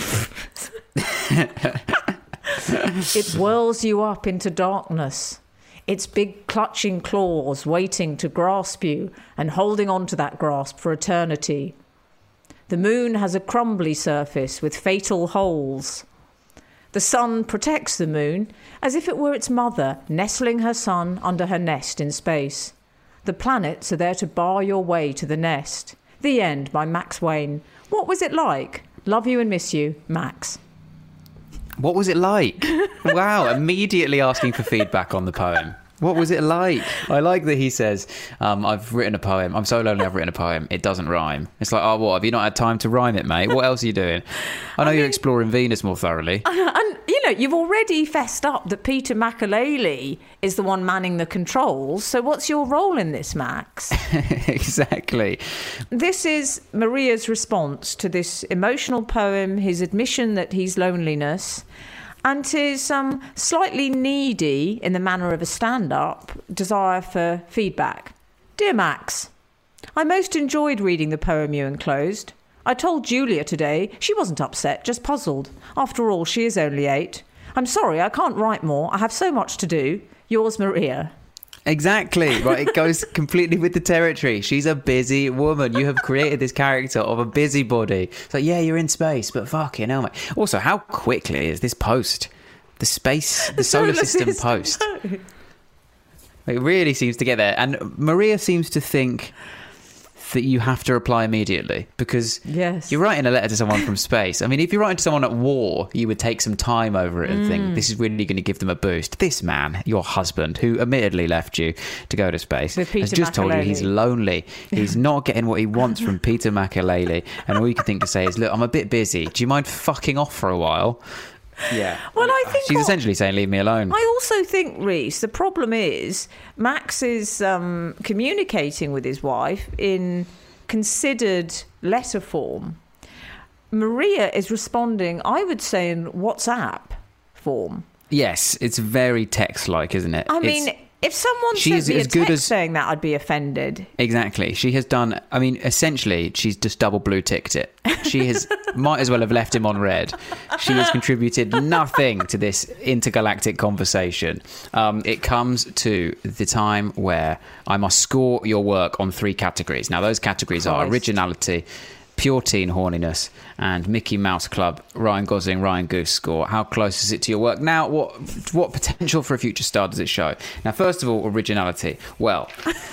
itself. It whirls you up into darkness. its big clutching claws waiting to grasp you and holding on to that grasp for eternity. The moon has a crumbly surface with fatal holes. The sun protects the moon as if it were its mother, nestling her son under her nest in space. The planets are there to bar your way to the nest. The End by Max Wayne. What was it like? Love you and miss you, Max. What was it like? Wow, immediately asking for feedback on the poem. What was it like? I like that he says, um, I've written a poem. I'm so lonely I've written a poem. It doesn't rhyme. It's like, oh, what? Have you not had time to rhyme it, mate? What else are you doing? I know I mean, you're exploring Venus more thoroughly. And, you know, you've already fessed up that Peter Makalele is the one manning the controls. So what's your role in this, Max? Exactly. This is Maria's response to this emotional poem, his admission that he's loneliness, and his um, slightly needy, in the manner of a stand-up, desire for feedback. Dear Max, I most enjoyed reading the poem you enclosed. I told Julia today she wasn't upset, just puzzled. After all, she is only eight. I'm sorry, I can't write more. I have so much to do. Yours, Maria. Exactly. Right. It goes completely with the territory. She's a busy woman. You have created this character of a busybody. It's like, yeah, you're in space, but fucking hell, mate. Also, how quickly is this post? The space, the solar system post. It really seems to get there. And Maria seems to think that you have to reply immediately because yes. you're writing a letter to someone from space. I mean, if you're writing to someone at war, you would take some time over it and mm. think this is really going to give them a boost. This man, your husband, who admittedly left you to go to space, has just Makalele. told you he's lonely. He's not getting what he wants from Peter Makalele. And all you can think to say is, look, I'm a bit busy. Do you mind fucking off for a while? Yeah. Well, I think she's what, essentially saying, leave me alone. I also think, Reese, the problem is Max is um, communicating with his wife in considered letter form. Maria is responding, I would say, in WhatsApp form. Yes, it's very text-like, isn't it? I mean, it's, if someone she sent is me a as good text as, saying that, I'd be offended. Exactly. She has done, I mean, essentially, she's just double blue ticked it. She has, might as well have left him on red. She has contributed nothing to this intergalactic conversation. Um, it comes to the time where I must score your work on three categories. Now, those categories Christ. are originality, pure teen horniness, and Mickey Mouse Club, Ryan Gosling, Ryan Goose score. How close is it to your work? Now, what what potential for a future star does it show? Now, first of all, originality. Well,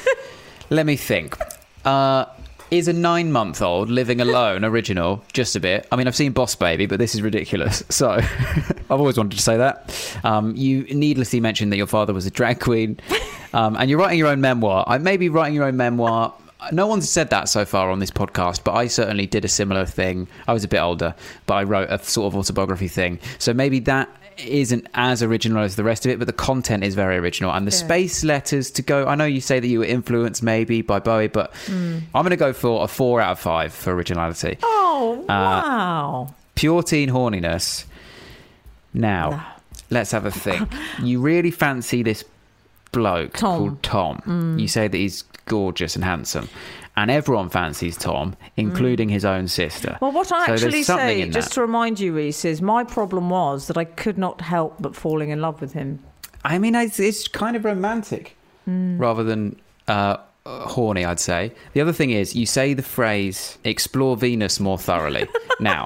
let me think. Uh, is a nine-month-old living alone original? Just a bit. I mean, I've seen Boss Baby, but this is ridiculous. So, I've always wanted to say that. Um, you needlessly mentioned that your father was a drag queen, um, and you're writing your own memoir. I may be writing your own memoir. No one's said that so far on this podcast, but I certainly did a similar thing. I was a bit older, but I wrote a sort of autobiography thing. So maybe that isn't as original as the rest of it, but the content is very original. And the yeah. space letters to go, I know you say that you were influenced maybe by Bowie, but mm. I'm going to go for a four out of five for originality. Oh, uh, wow. Pure teen horniness. Now, no. let's have a think. You really fancy this bloke Tom. called Tom. Mm. You say that he's gorgeous and handsome, and everyone fancies Tom, including mm. his own sister. Well, what I so actually say, just that. to remind you, Reese, is my problem was that I could not help but falling in love with him. I mean, it's, it's kind of romantic mm. rather than uh, horny, I'd say. The other thing is, you say the phrase, explore Venus more thoroughly. Now,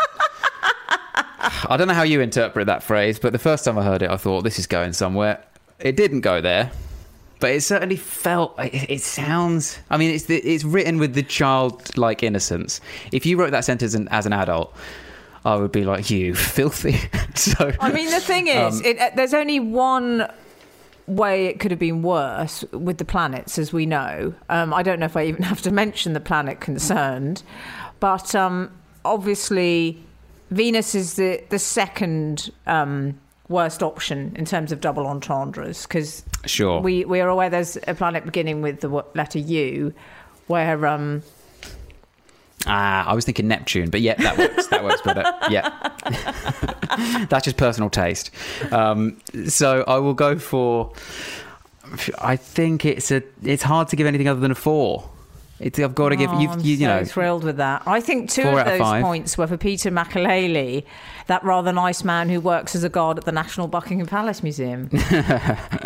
I don't know how you interpret that phrase, but the first time I heard it, I thought, this is going somewhere. It didn't go there. But it certainly felt, it, it sounds, I mean, it's the, it's written with the childlike innocence. If you wrote that sentence as an adult, I would be like, you filthy. So, I mean, the thing is, um, it, there's only one way it could have been worse with the planets, as we know. Um, I don't know if I even have to mention the planet concerned. But um, obviously, Venus is the, the second um worst option in terms of double entendres, because sure. we, we are aware there's a planet beginning with the letter U where... Um, ah, I was thinking Neptune, but yeah, that works. That works better. Yeah. That's just personal taste. Um, so I will go for... I think it's a. It's hard to give anything other than a four. It's, I've got to give oh, you, I'm you, you so know. thrilled with that. I think two of those of points were for Peter Makalele, that rather nice man who works as a guard at the National Buckingham Palace Museum.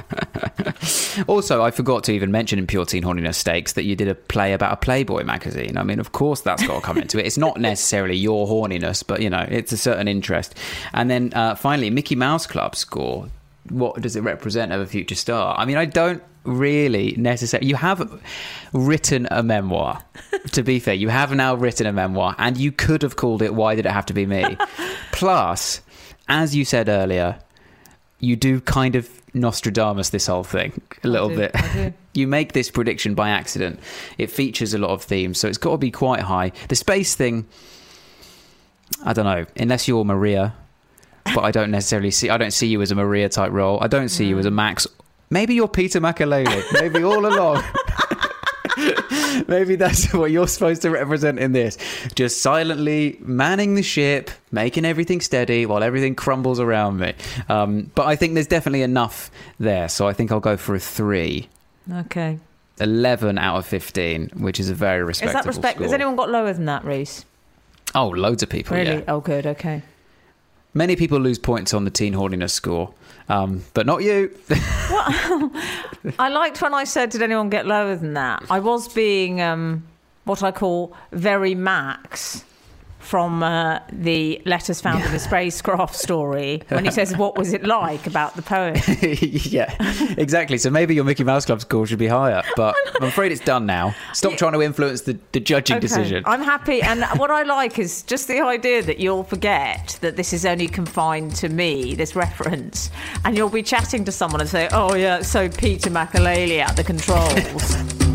Also, I forgot to even mention in Pure Teen Horniness Stakes that you did a play about a Playboy magazine. I mean, of course, that's got to come into it. It's not necessarily your horniness, but, you know, it's a certain interest. And then uh, finally, Mickey Mouse Club score. What does it represent of a future star? I mean, I don't really necessarily. You have written a memoir, to be fair. You have now written a memoir, and you could have called it Why Did It Have to Be Me? Plus, as you said earlier, you do kind of Nostradamus this whole thing a little do, bit. I do. You make this prediction by accident. It features a lot of themes, so it's got to be quite high. The space thing, I don't know, unless you're Maria, but I don't necessarily see, I don't see you as a Maria type role. I don't see no. you as a Max. Maybe you're Peter Makalele. Maybe all along. Maybe that's what you're supposed to represent in this. Just silently manning the ship, making everything steady while everything crumbles around me. Um, but I think there's definitely enough there. So I think I'll go for a three. Okay. eleven out of fifteen, which is a very respectable Is that respect? score. Has anyone got lower than that, Reese? Oh, loads of people, really? yeah. Oh, good, okay. Many people lose points on the teen horniness score, um, but not you. Well, I liked when I said, did anyone get lower than that? I was being um, what I call very Max from uh, the Letters Found in a Spacecraft story when he says, what was it like about the poem? Yeah, exactly. So maybe your Mickey Mouse Club score should be higher, but I'm afraid it's done now. Stop yeah. trying to influence the, the judging okay. decision. I'm happy. And what I like is just the idea that you'll forget that this is only confined to me, this reference, and you'll be chatting to someone and say, oh, yeah, it's so Peter Makalele at the controls.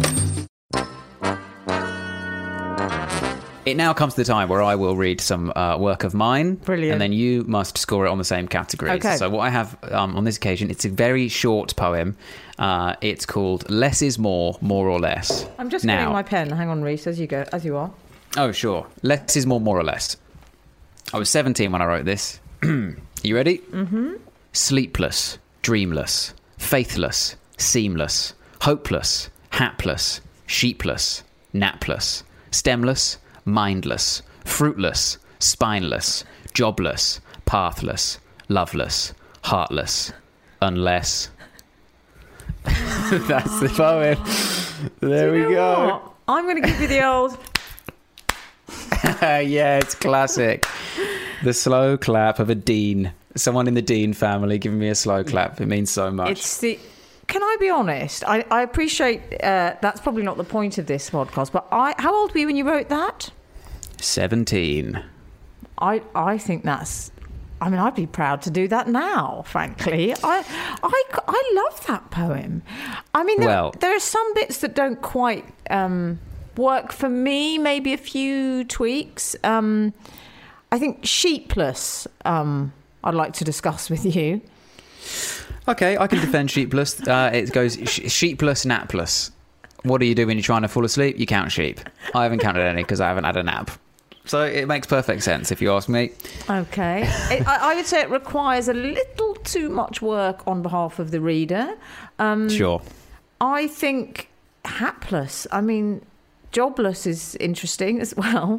It now comes to the time where I will read some uh, work of mine. Brilliant. And then you must score it on the same categories. Okay. So what I have um, on this occasion, it's a very short poem. Uh, it's called Less is More, More or Less. I'm just now, getting my pen. Hang on, Reese, as you go, as you are. Oh, sure. Less is more, more or less. I was seventeen when I wrote this. You ready? Mm-hmm. Sleepless, dreamless, faithless, seamless, hopeless, hapless, sheepless, napless, stemless, mindless, fruitless, spineless, jobless, pathless, loveless, heartless, unless. That's the poem. There we go. What? I'm going to give you the old... Yeah, it's classic. The slow clap of a Dean. Someone in the Dean family giving me a slow clap. It means so much. It's the... Can I be honest? I, I appreciate uh, that's probably not the point of this podcast, but I, how old were you when you wrote that? seventeen. I I think that's... I mean, I'd be proud to do that now, frankly. I I, I love that poem. I mean, there, well, there are some bits that don't quite um, work for me, maybe a few tweaks. Um, I think sheepless, um, I'd like to discuss with you. Okay, I can defend sheepless. Uh, it goes sh- sheepless, napless. What do you do when you're trying to fall asleep? You count sheep. I haven't counted any because I haven't had a nap. So it makes perfect sense if you ask me. Okay. it, I, I would say it requires a little too much work on behalf of the reader. Um, sure. I think hapless, I mean, jobless is interesting as well.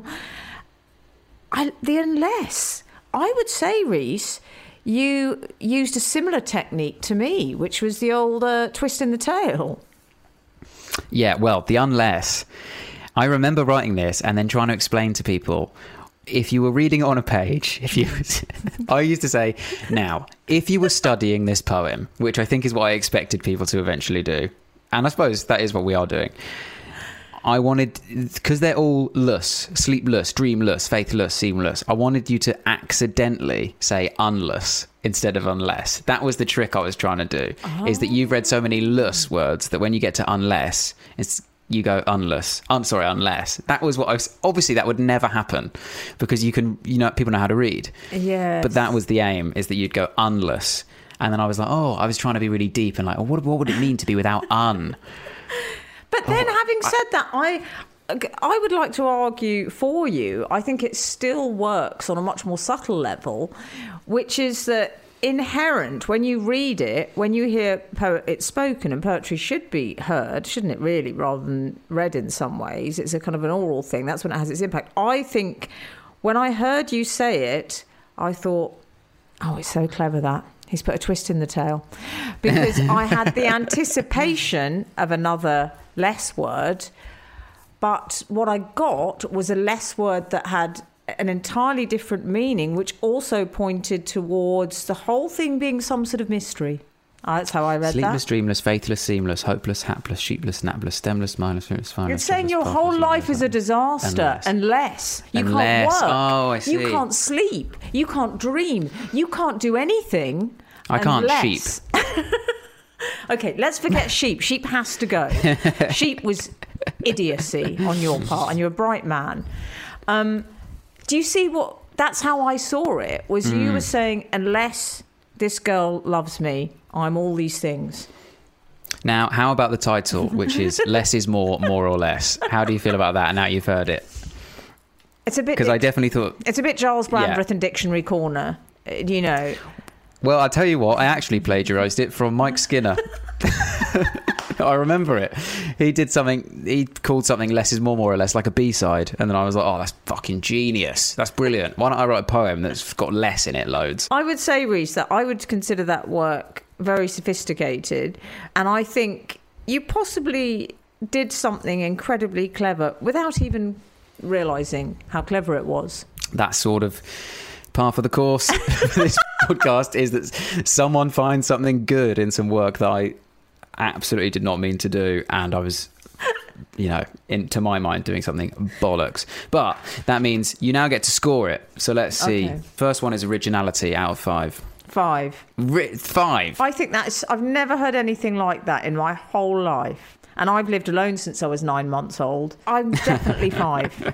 I, the unless. I would say, Reese, you used a similar technique to me, which was the old uh, twist in the tail. Yeah, well, the unless... I remember writing this and then trying to explain to people, if you were reading it on a page, if you, I used to say, now, if you were studying this poem, which I think is what I expected people to eventually do, and I suppose that is what we are doing, I wanted, because they're all less, sleepless, dreamless, faithless, seamless, I wanted you to accidentally say unless instead of unless. That was the trick I was trying to do, oh. is that you've read so many less words that when you get to unless, it's... you go unless. I'm sorry, unless. That was what I was... Obviously, that would never happen because you can, you know, people know how to read. Yeah. But that was the aim, is that you'd go unless. And then I was like, oh, I was trying to be really deep and like, oh, what, what would it mean to be without un? But then, oh, having I, said that, I... I would like to argue for you. I think it still works on a much more subtle level, which is that inherent when you read it, when you hear po- it spoken, and poetry should be heard, shouldn't it really, rather than read in some ways. It's a kind of an oral thing. That's when it has its impact. I think when I heard you say it, I thought, oh, it's so clever that. He's put a twist in the tale. Because I had the anticipation of another less word, but what I got was a less word that had an entirely different meaning, which also pointed towards the whole thing being some sort of mystery. Uh, that's how I read Sleepless, that. dreamless, faithless, seamless, hopeless, hapless, sheepless, napless, stemless, mindless, fruitless, fineless. It's saying your pathless, whole pathless, life is a disaster unless. unless you Unless. can't work. Oh, I see. You can't sleep. You can't dream. You can't do anything. I can't unless... sheep. Okay, let's forget sheep. Sheep has to go. Sheep was idiocy on your part, and you're a bright man. Um, do you see what... That's how I saw it, was mm. you were saying, unless this girl loves me, I'm all these things. Now, how about the title, which is Less is More, More or Less? How do you feel about that now you've heard it? It's a bit... Because I definitely thought... It's a bit Giles Brandreth yeah. and Dictionary Corner, you know. Well, I'll tell you what, I actually plagiarised it from Mike Skinner. I remember it. He did something, he called something Less is More, More or Less, like a B-side. And then I was like, oh, that's fucking genius. That's brilliant. Why don't I write a poem that's got less in it loads? I would say, Reese, that I would consider that work very sophisticated. And I think you possibly did something incredibly clever without even realising how clever it was. That sort of... par for the course for this podcast is that someone finds something good in some work that I absolutely did not mean to do, and I was, you know, in, to my mind, doing something bollocks. But that means you now get to score it. So let's see. Okay. First one is originality out of five. Five. Ri- five. I think that's... I've never heard anything like that in my whole life. And I've lived alone since I was nine months old. I'm definitely five.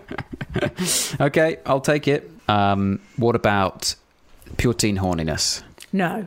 Okay, I'll take it. Um, what about pure teen horniness? No.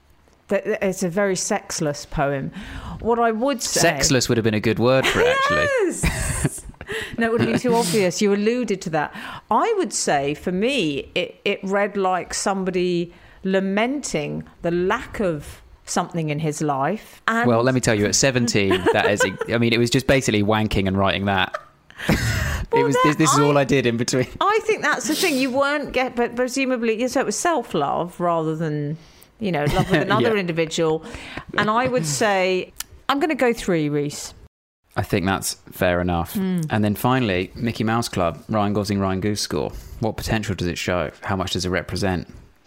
It's a very sexless poem. What I would say... Sexless would have been a good word for it, actually. Yes! No, it would have been too obvious. You alluded to that. I would say, for me, it, it read like somebody lamenting the lack of something in his life. And well, let me tell you, at seventeen, that is... I mean, it was just basically wanking and writing that. Well, it was this, this is I, all I did in between. I think that's the thing. You weren't get, but presumably, so it was self-love rather than, you know, love with another yeah. individual. And I would say, I'm going to go three, Reese. I think that's fair enough. Mm. And then finally, Mickey Mouse Club, Ryan Gosling, Ryan Goose score. What potential does it show? How much does it represent?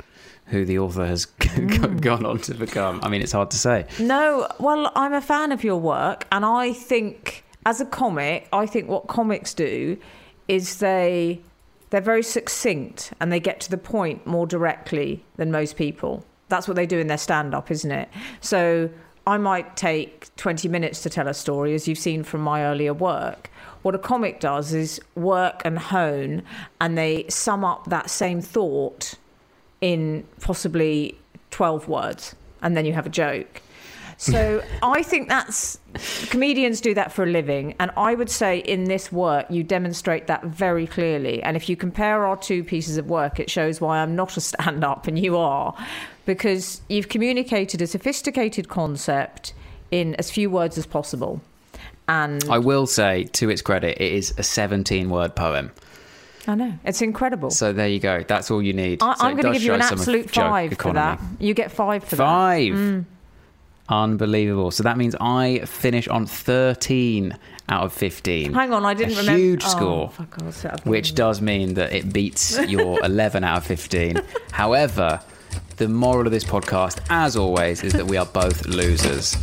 Who the author has mm. gone on to become? I mean, it's hard to say. No, well, I'm a fan of your work, and I think... As a comic, I think what comics do is they, they're very succinct and they get to the point more directly than most people. That's what they do in their stand-up, isn't it? So I might take twenty minutes to tell a story, as you've seen from my earlier work. What a comic does is work and hone, and they sum up that same thought in possibly twelve words, and then you have a joke. So I think that's... Comedians do that for a living. And I would say in this work, you demonstrate that very clearly. And if you compare our two pieces of work, it shows why I'm not a stand-up and you are. Because you've communicated a sophisticated concept in as few words as possible. And I will say, to its credit, it is a seventeen-word poem. I know. It's incredible. So there you go. That's all you need. I, so I'm going to give you an absolute five for that. You get five for five. that. Five. Mm. Unbelievable. So that means I finish on thirteen out of fifteen. Hang on, I didn't a remember. Huge oh, score, fuck, which does mean that it beats your eleven out of fifteen. However, the moral of this podcast, as always, is that we are both losers.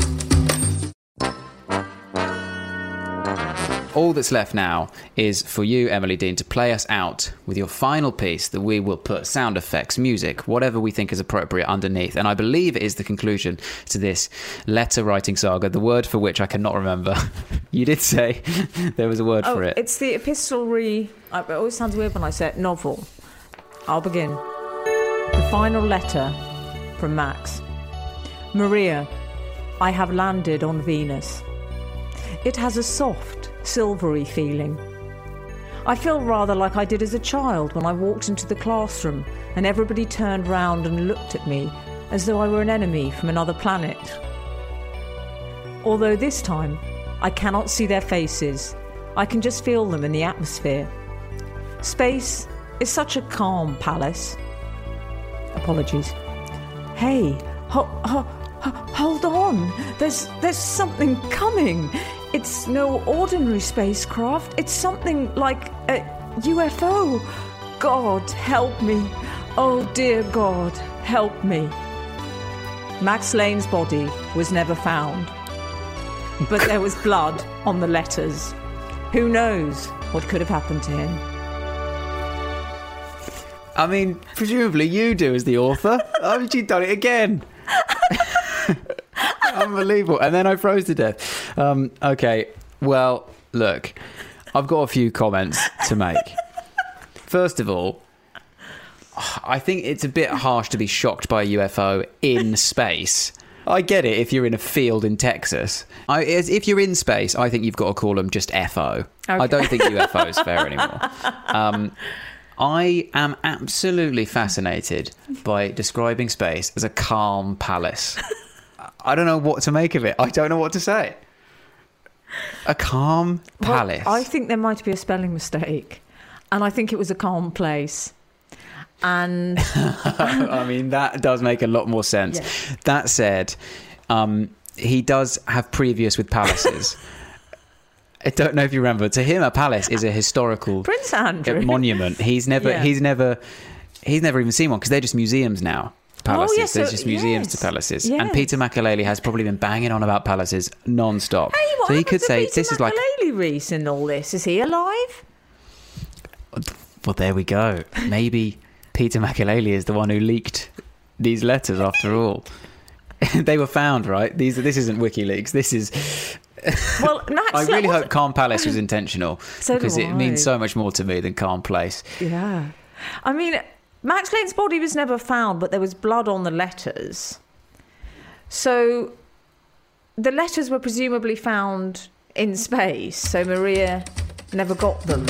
All that's left now is for you, Emily Dean, to play us out with your final piece that we will put sound effects, music, whatever we think is appropriate underneath. And I believe it is the conclusion to this letter writing saga, the word for which I cannot remember. You did say there was a word oh, for it. It's the epistolary, it always sounds weird when I say it, novel. I'll begin. The final letter from Max. Maria, I have landed on Venus. It has a soft, silvery feeling. I feel rather like I did as a child when I walked into the classroom and everybody turned round and looked at me as though I were an enemy from another planet. Although this time I cannot see their faces, I can just feel them in the atmosphere. Space is such a calm palace. Apologies. Hey, ho, ho, ho, hold on. There's, there's something coming. It's no ordinary spacecraft. It's something like a U F O. God, help me. Oh, dear God, help me. Max Lane's body was never found, but there was blood on the letters. Who knows what could have happened to him? I mean, presumably you do as the author. Haven't you done it again? Unbelievable. And then I froze to death. Um, okay, well, look, I've got a few comments to make. First of all, I think it's a bit harsh to be shocked by a U F O in space. I get it if you're in a field in Texas. I, if you're in space, I think you've got to call them just F O. Okay. I don't think U F O is fair anymore. Um, I am absolutely fascinated by describing space as a calm palace. I don't know what to make of it. I don't know what to say. A calm palace. Well, I think there might be a spelling mistake. And I think it was a calm place. And I mean, that does make a lot more sense. Yeah. That said, um, he does have previous with palaces. I don't know if you remember. To him, a palace is a historical Prince Andrew monument. He's never, yeah. he's never, he's never even seen one because they're just museums now. Palaces. Oh, yes, There's so, just museums yes, to palaces. yes. And Peter Makalele has probably been banging on about palaces non-stop. Hey, what so he could to say Peter this is like Makalele Reese in all this. Is he alive? Well, there we go. Maybe Peter Makalele is the one who leaked these letters after all. They were found, right? These this isn't WikiLeaks. This is Well, Max, I really was... hope Calm Palace was intentional so because it I. means so much more to me than Calm Place. Yeah. I mean, Max Lane's body was never found, but there was blood on the letters. So the letters were presumably found in space, so Maria never got them.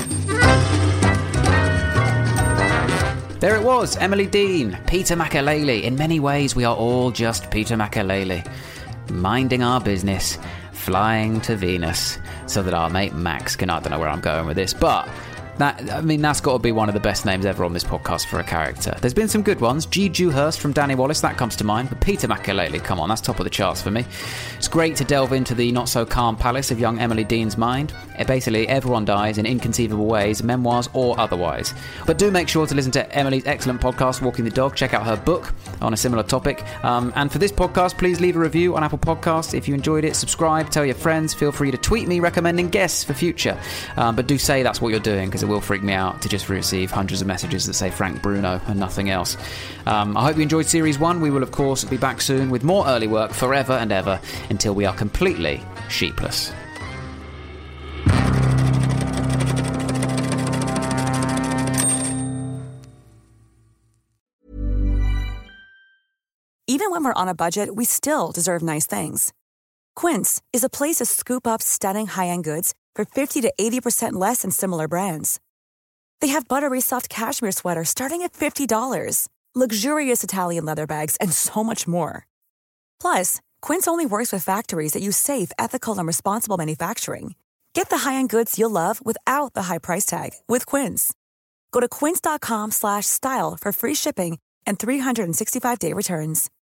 There it was, Emily Dean, Peter Makalele. In many ways, we are all just Peter Makalele, minding our business, flying to Venus, so that our mate Max can, I don't know where I'm going with this, but that, I mean, that's got to be one of the best names ever on this podcast for a character. There's been some good ones. G. Dewhurst from Danny Wallace, that comes to mind. But Peter Makalele, come on, that's top of the charts for me. It's great to delve into the not-so-calm palace of young Emily Dean's mind. Basically, everyone dies in inconceivable ways, memoirs or otherwise. But do make sure to listen to Emily's excellent podcast, Walking the Dog. Check out her book on a similar topic. Um, and for this podcast, please leave a review on Apple Podcasts. If you enjoyed it, subscribe, tell your friends. Feel free to tweet me recommending guests for future. Um, but do say that's what you're doing, because it will freak me out to just receive hundreds of messages that say Frank Bruno and nothing else. Um, I hope you enjoyed Series one. We will, of course, be back soon with more early work forever and ever until we are completely sheepless. Even when we're on a budget, we still deserve nice things. Quince is a place to scoop up stunning high-end goods for fifty to eighty percent less than similar brands. They have buttery soft cashmere sweaters starting at fifty dollars, luxurious Italian leather bags, and so much more. Plus, Quince only works with factories that use safe, ethical, and responsible manufacturing. Get the high-end goods you'll love without the high price tag with Quince. Go to quince.com slash style for free shipping and three sixty-five day returns.